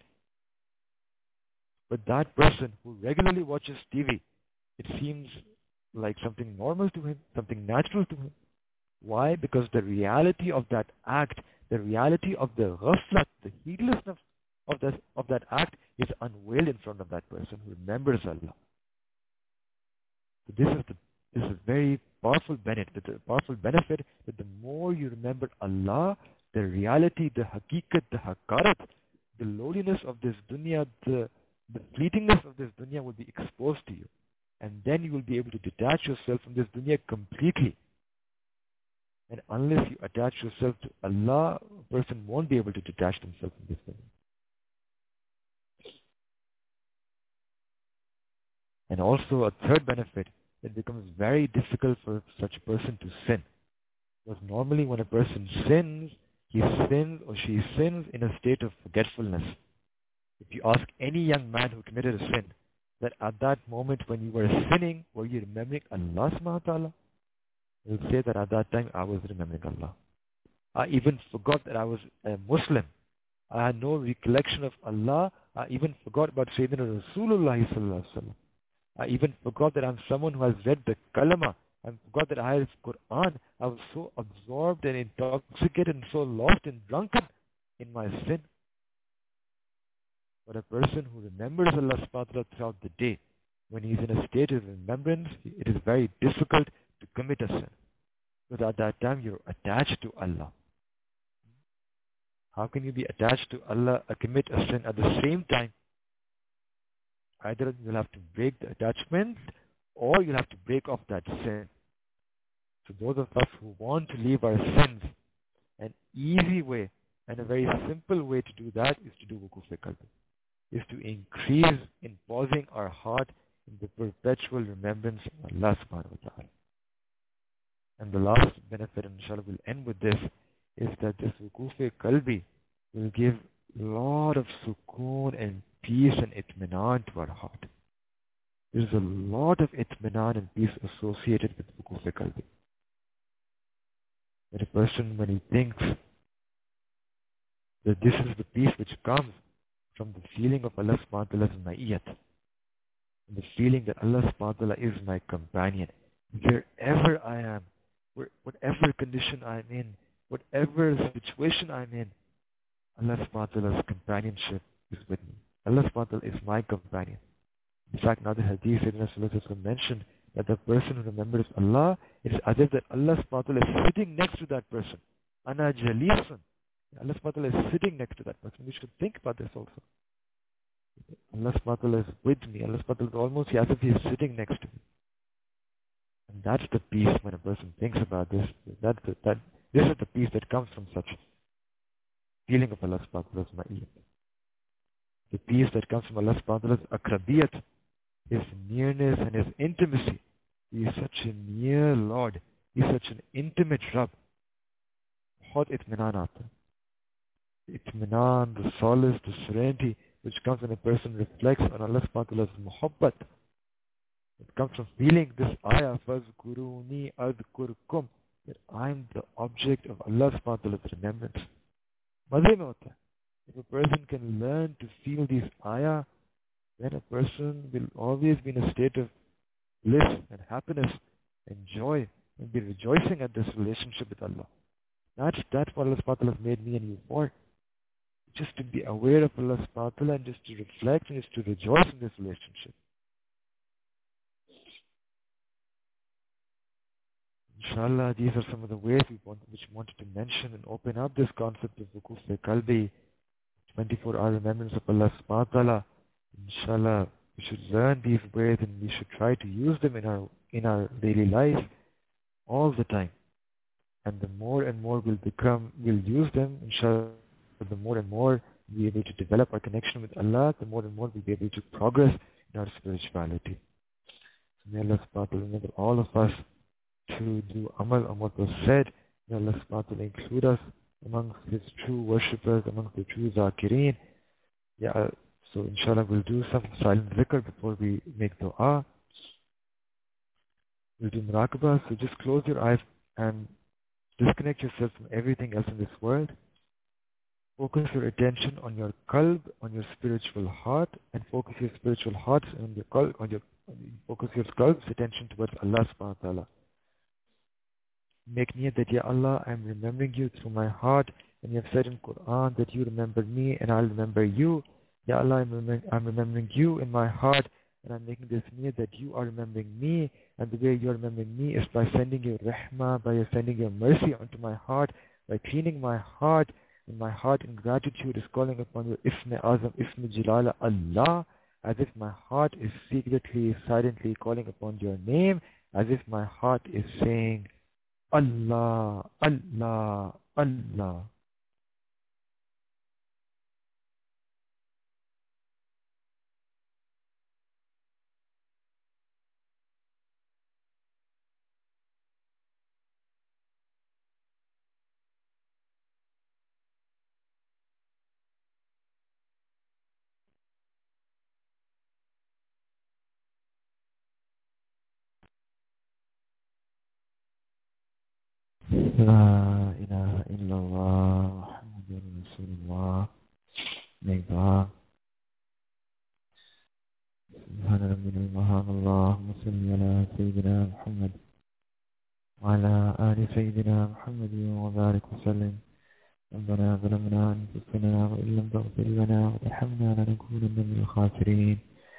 A: But that person who regularly watches T V, it seems like something normal to him, something natural to him. Why? Because the reality of that act, the reality of the ghaflat, the heedlessness of that, of that act is unveiled in front of that person who remembers Allah. So this is the this is a very powerful benefit, the powerful benefit that the more you remember Allah, the reality, the haqiqat, the hakarat, the lowliness of this dunya, the, the fleetingness of this dunya will be exposed to you. And then you will be able to detach yourself from this dunya completely. And unless you attach yourself to Allah, a person won't be able to detach themselves from this dunya. And also a third benefit, it becomes very difficult for such a person to sin. Because normally when a person sins, he sins or she sins in a state of forgetfulness. If you ask any young man who committed a sin, that at that moment when you were sinning, were you remembering Allah subhanahu wa ta'ala? He will say that at that time I was remembering Allah. I even forgot that I was a Muslim. I had no recollection of Allah. I even forgot about Sayyidina Rasulullah sallallahu alaihi wasallam. I even forgot that I'm someone who has read the kalama. I forgot that I have Quran. I was so absorbed and intoxicated and so lost and drunken in my sin. But a person who remembers Allah subhanahu wa ta'ala throughout the day, when he's in a state of remembrance, it is very difficult to commit a sin. Because at that time you're attached to Allah. How can you be attached to Allah and commit a sin at the same time? Either you'll have to break the attachment or you'll have to break off that sin. So those of us who want to leave our sins, an easy way and a very simple way to do that is to do wuquf qalbi, is to increase in pausing our heart in the perpetual remembrance of Allah subhanahu wa ta'ala. And the last benefit, and inshallah we'll end with this, is that this wuquf qalbi will give a lot of sukoon and peace and itminan to our heart. There's a lot of itminan and peace associated with wuquf qalbi. That a person, when he thinks that this is the peace which comes from the feeling of Allah subhanahu wa ta'ala's ma'iyyat, and the feeling that Allah subhanahu wa ta'ala is my companion, wherever I am, where, whatever condition I'm in, whatever situation I'm in, Allah subhanahu wa ta'ala's companionship is with me. Allah subhanahu wa ta'ala is my companion. In fact, another hadith, Sayyidina Sallallahu mentioned that the person who remembers Allah, it is as if that Allah subhanahu wa ta'ala is sitting next to that person. Ana jalisun. Allah subhanahu wa ta'ala is sitting next to that person. We should think about this also. Allah subhanahu wa ta'ala is with me. Allah subhanahu wa ta'ala is almost as if he is sitting next to me. And that's the peace when a person thinks about this. That, that, this is the peace that comes from such feeling of Allah subhanahu wa ta'ala's ma'iyyat. The peace that comes from Allah subhanahu wa ta'ala's akrabiyat, His nearness and His intimacy. He is such a near Lord. He is such an intimate Rabb. बहुत इत्मीनान आता है. the itminan, the solace, the serenity which comes when a person reflects on Allah subhanahu wa ta'ala's muhabbat. It comes from feeling this ayah, فَذْكُرُونِي أَذْكُرْكُمْ, that I'm the object of Allah subhanahu wa ta'ala's remembrance. Maze mein hota hai. If a person can learn to feel these ayah, then a person will always be in a state of bliss and happiness and joy and be rejoicing at this relationship with Allah. That's, that's what Allah subhanahu wa ta'ala has made me and you for. Just to be aware of Allah subhanahu wa ta'ala and just to reflect and just to rejoice in this relationship. Inshallah, these are some of the ways we want, which we wanted to mention and open up this concept of Wukuf Kalbi, twenty-four hour remembrance of Allah subhanahu wa ta'ala. Inshallah, we should learn these ways and we should try to use them in our in our daily life all the time. And the more and more we'll become, we'll use them, inshallah, the more and more we'll be able to develop our connection with Allah, the more and more we'll be able to progress in our spirituality. So may Allah subhanahu wa ta'ala enable all of us to do amal on what was said. May Allah subhanahu wa ta'ala include us amongst His true worshippers, amongst the true zakireen. Yeah, so inshallah we'll do some silent zikr before we make dua. We'll do muraqabah, so just close your eyes and disconnect yourself from everything else in this world. Focus your attention on your qalb, on your spiritual heart, and focus your spiritual heart on your qalb, on your focus your qalb's attention towards Allah subhanahu wa ta'ala. Make niyat that, Ya Allah, I am remembering you through my heart, and you have said in Quran that you remember me and I'll remember you. Ya Allah, I'm, remem- I'm remembering you in my heart, and I'm making this niyat that you are remembering me, and the way you are remembering me is by sending your rahmah, by sending your mercy onto my heart, by cleaning my heart, and my heart in gratitude is calling upon your Ism Azam, Ism Jalala Allah, as if my heart is secretly, silently calling upon your name, as if my heart is saying, Allah, Allah, Allah. La ilaha illallah, Muhammadur Rasulullah. Make dua. Subhana rabbina al-mahamdulillah, Musalli ala Sayyidina Muhammad, wa ala ali Sayyidina Muhammad, wa barik wa sallim. ربنا ظلمنا أنفسنا وإن لم تغفر لنا وترحمنا لنكونن من الخاسرين.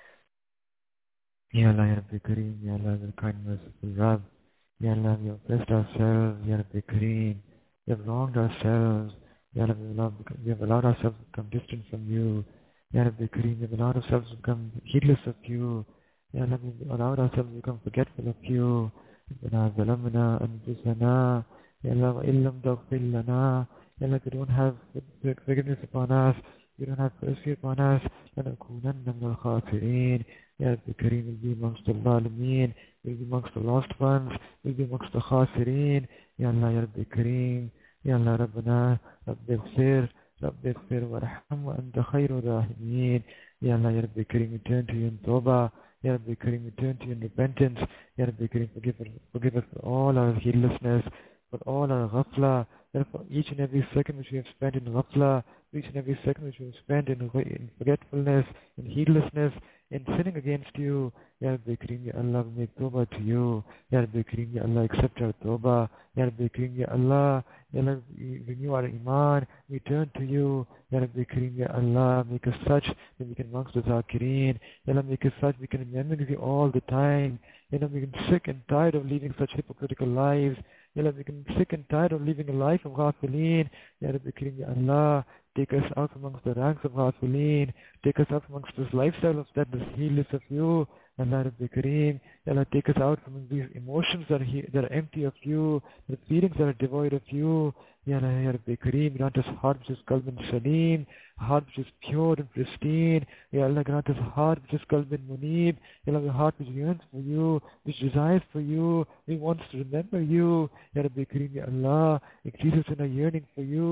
A: Ya Allah, Ya Rabbi Kareem, Ya Allah, the kind merciful Rabb. Ya Allah, we have oppressed ourselves, Ya Rabbi Kareem. We have wronged ourselves. Ya Allah, we have allowed, we have allowed ourselves to become distant from you. Ya Rabbi Kareem, we have allowed ourselves to become heedless of you. Ya Allah, we have allowed ourselves to become forgetful of you. ربنا ظلمنا أنفسنا Ya Allah, وإن لم تغفر لنا. Ya Allah, if you don't have forgiveness upon us, you don't have mercy upon us, لنكونن من الخاسرين. Ya Rabbi Kareem, will be amongst the Zalimeen, will be amongst the lost ones, will be amongst the Khasireen. Ya Allah, Ya Rabbi Kareem, Ya Allah, Rabbana, Rabbi Ghfir, Rabbi Ghfir, Warham, wa Anta Khairu Rahimeen. Ya Allah, Ya Rabbi Kareem, we turn to you in Tawbah. Ya Rabbi Kareem, we turn to you in repentance. Ya Rabbi Kareem, forgive us, forgive us for all our heedlessness, for all our ghafla, and for each and every second which we have spent in ghafla, each and every second which we have spent in, in forgetfulness, in heedlessness, in sinning against you. Ya Rabbi Kareem, Ya Allah, we make tawbah to you. Ya Rabbi Kareem, Ya Allah, accept our tawbah. Ya Rabbi Kareem, Ya Allah, Ya Allah, we renew our iman, we turn to you. Ya Rabbi Kareem, Ya Allah, make us such that we can amongst the zakireen. Ya Allah, make us such we can remember you all the time. Ya Allah, we can sick and tired of leading such hypocritical lives. Ya Allah, we can sick and tired of living a life of ghafileen. Ya Rabbi Kareem, Ya Allah, take us out amongst the ranks of ghafileen. Take us out amongst this lifestyle of that is heedless of you. Allah Rabbi Kareem, Ya Allah, take us out from these emotions that are, he, that are empty of you, the feelings that are devoid of you. Ya Allah, Ya Rabbi Kareem, grant us heart which is qalbin salim, heart which is pure and pristine. Ya Allah, grant us heart which is qalbin munib. Ya Allah, a heart which yearns for you, which desires for you, we wants to remember you. Ya Rabbi Kareem, Ya Allah, increase us in our yearning for you.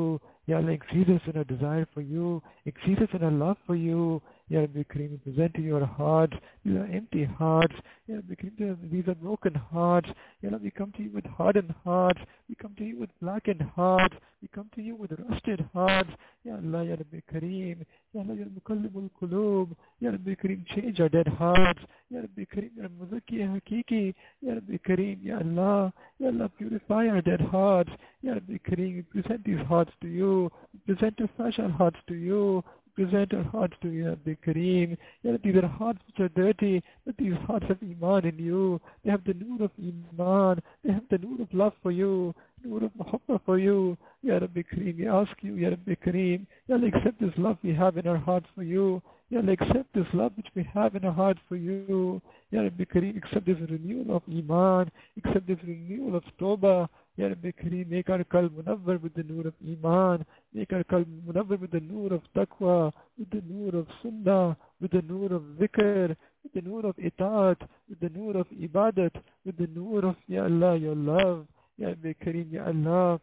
A: Ya Allah, increase us in our desire for you. Increase us in our love for you. Ya Rabbi Kareem, we present to you our hearts. These are empty hearts. Ya Rabbi Kareem, these are broken hearts. Ya Allah, we come to you with hardened hearts. We come to you with blackened hearts. We come to you with rusted hearts. Ya Allah, Ya Rabbi Kareem. Ya Allah, Ya Mukallimul Qulub. Ya Rabbi Kareem, change our dead hearts. Ya Rabbi Kareem, Ya Muzaki Hakiki. Ya Rabbi Kareem, Ya Allah. Ya Allah, purify our dead hearts. Ya Rabbi Kareem, we present these hearts to you. We present afresh our hearts to you. Present our hearts to you, Rabbi Kareem. Ya Rabbi, these are hearts which are dirty, but these hearts have Iman in you. They have the nur of Iman. They have the nur of love for you, nur of muhabba for you. Ya Rabbi Kareem, we ask you, Ya Rabbi Kareem, Ya Allah, accept this love we have in our hearts for you. Ya Allah, accept this love which we have in our hearts for you. Ya Rabbi Kareem, accept this renewal of Iman. Accept this renewal of Tawbah. Ya Rabbi Kareem, make our qalb munawwar with the nur of Iman. Make our qalb munawwar with the nur of Taqwa, with the nur of Sunnah, with the nur of Zikr, with the nur of Itaat, with the nur of Ibadat, with the nur of, Ya Allah, your love. Ya Rabbi Kareem, Ya Allah,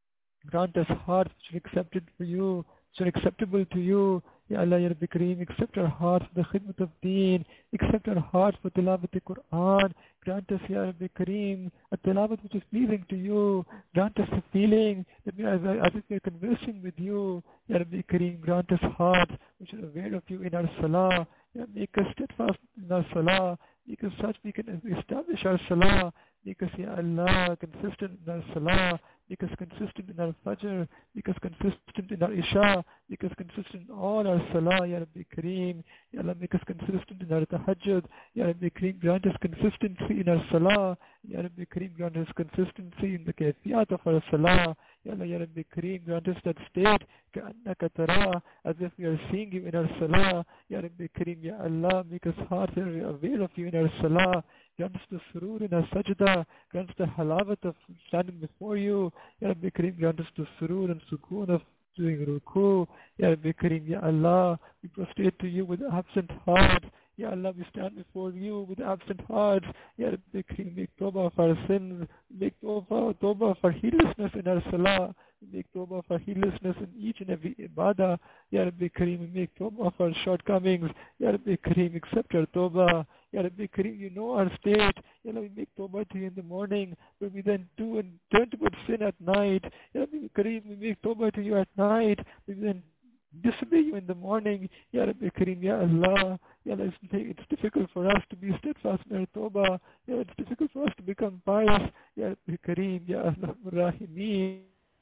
A: grant us hearts which are accepted for you, which are acceptable to you. Ya Allah, Ya Rabbi Kareem, accept our hearts for the khidmat of deen, accept our hearts for tilawat al-Quran. Grant us, Ya Rabbi Kareem, a tilawat which is pleasing to you. Grant us a feeling that we are, as if we are conversing with you. Ya Rabbi Kareem, grant us hearts which are aware of you in our salah. Ya, make us steadfast in our salah. Make us such we can establish our salah. Make us, Ya Allah, consistent in our salah. Make us consistent in our fajr. Make us consistent in our isha. Make us consistent in all our salah, Ya Rabbi Kareem. Ya Allah, make us consistent in our tahajjud. Ya Rabbi Kareem, grant us consistency in our salah. Ya Rabbi Kareem, grant us consistency in the kayfiyat of our salah. Ya Allah, Ya Rabbi Kareem, grant us that state, كأنك ترى, as if we are seeing you in our salah. Ya Rabbi Kareem, Ya Allah, make us hearts aware of you in our salah. Grant us the surur in our sajda. Grant us the halawat of standing before you. Ya Rabbi Kareem, grant us the surur and sukoon of doing ruku. Ya Rabbi Kareem, Ya Allah, we prostrate to you with absent hearts. Ya Allah, we stand before you with absent hearts. Ya Rabbi Kareem, make tawbah of our sins. Make tawbah, tawbah of our heedlessness in our salah. Make tawbah of our heedlessness in each and every ibadah. Ya Rabbi Kareem, we make tawbah of our shortcomings. Ya Rabbi Kareem, accept our tawbah. Ya Rabbi Kareem, you know our state. Ya Allah, we make tawbah to you in the morning, but we then do and turn towards sin at night. Ya Rabbi Kareem, we make tawbah to you at night, we then disobey you in the morning. Ya Rabbi Kareem, Ya Allah, Ya Allah, it's, it's difficult for us to be steadfast in our tawbah. Ya, it's difficult for us to become pious. Ya Rabbi Kareem, Ya Allah, Rahimeen.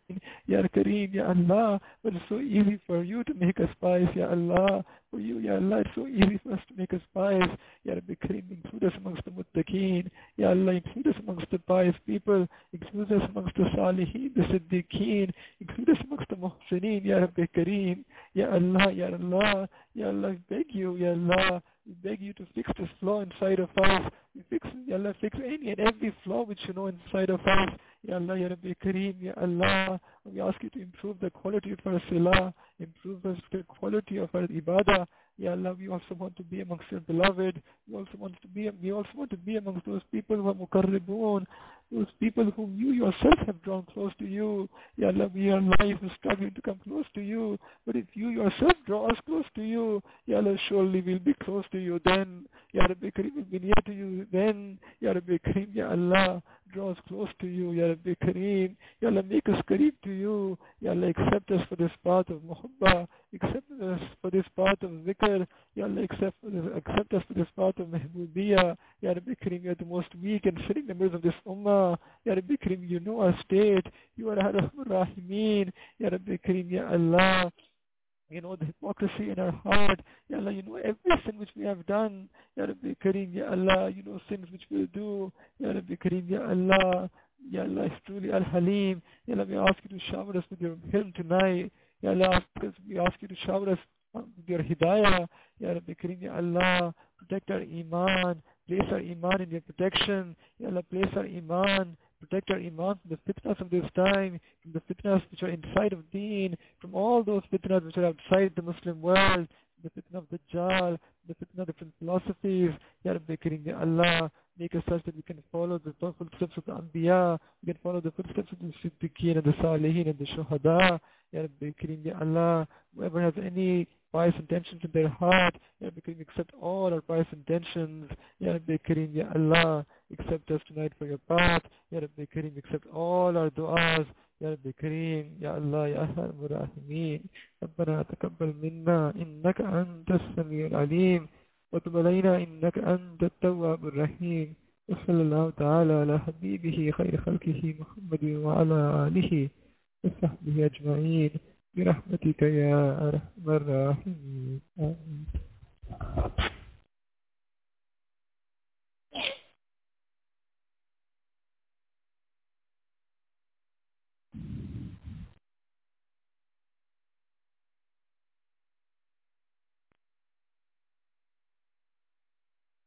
A: Ya Kareem, Ya Allah, but it's so easy for you to make us pious, Ya Allah. For you, Ya Allah, it's so easy for us to make us pious. Ya Rabbi Kareem, include us amongst the muttaqeen. Ya Allah, include us amongst the pious people. Include us amongst the salihin, the siddiqeen. Include us amongst the muhsineen, Ya Rabbi Kareem. Ya Allah, Ya Allah, Ya Allah, we beg you, Ya Allah. We beg you to fix this flaw inside of us. We fix, Ya Allah, fix any and every flaw which you know inside of us. Ya Allah, Ya Rabbi Kareem, Ya Allah, we ask you to improve the quality of our salah, improve us the quality of our ibadah. Ya Allah, we also want to be amongst your beloved. We also want to be, we also want to be amongst those people who are muqarribun, those people whom you yourself have drawn close to you. Ya Allah, we are life is struggling to come close to you. But if you yourself draw us close to you, Ya Allah, surely we'll be close to you then. Ya Rabbi Kareem, we'll be near to you then. Ya Rabbi Kareem, Ya Allah, draw us close to you. Ya Rabbi Kareem, Ya Allah, make us Kareem to you. Ya Allah, accept us for this path of muhabba. Accept us for this path of zikr. Ya Allah, accept, accept us for this path of mehbubiyah. Ya Rabbi Kareem, you are the most weak and sinning members of this ummah. Ya Rabbi Kareem, you know our state. You are Ar-Rahman Rahimeen. Ya Rabbi Kareem, Ya Allah, you know the hypocrisy in our heart. Ya Allah, you know every sin which we have done. Ya Rabbi Kareem, Ya Allah, you know sins which we'll do. Ya Rabbi Kareem, Ya Allah, Ya Allah is truly Al-Halim. Ya Allah, we ask you to shower us with your hilm tonight. Ya Allah, ask us, we ask you to shower us with your hidayah. Ya Rabbi Kareem, Ya Allah, protect our iman. Place our iman in your protection. Ya Allah, place our iman. Protect our iman from the fitnas of this time, from the fitnas which are inside of deen, from all those fitnas which are outside the Muslim world, the fitna of Dajjal,
B: different, different philosophies. Ya Rabbi Kareem, Ya Allah, make us such that we can follow the footsteps of the Anbiya, we can follow the footsteps of the Siddiqeen and the Salihin and the Shuhada. Ya Rabbi Kareem, Ya Allah, whoever has any pious intentions in their heart, Ya Rabbi Kareem, accept all our pious intentions. Ya Rabbi Kareem, Ya Allah, accept us tonight for your path. Ya Rabbi Kareem, accept all our du'as. يا رب كريم يا الله يا أرحم الراحمين ربنا تقبل منا إنك أنت السميع العليم وتب علينا إنك أنت التواب الرحيم وصلى الله تعالى على حبيبه خير خلقه محمد وعلى آله وصحبه أجمعين برحمتك يا أرحم الراحمين آمين.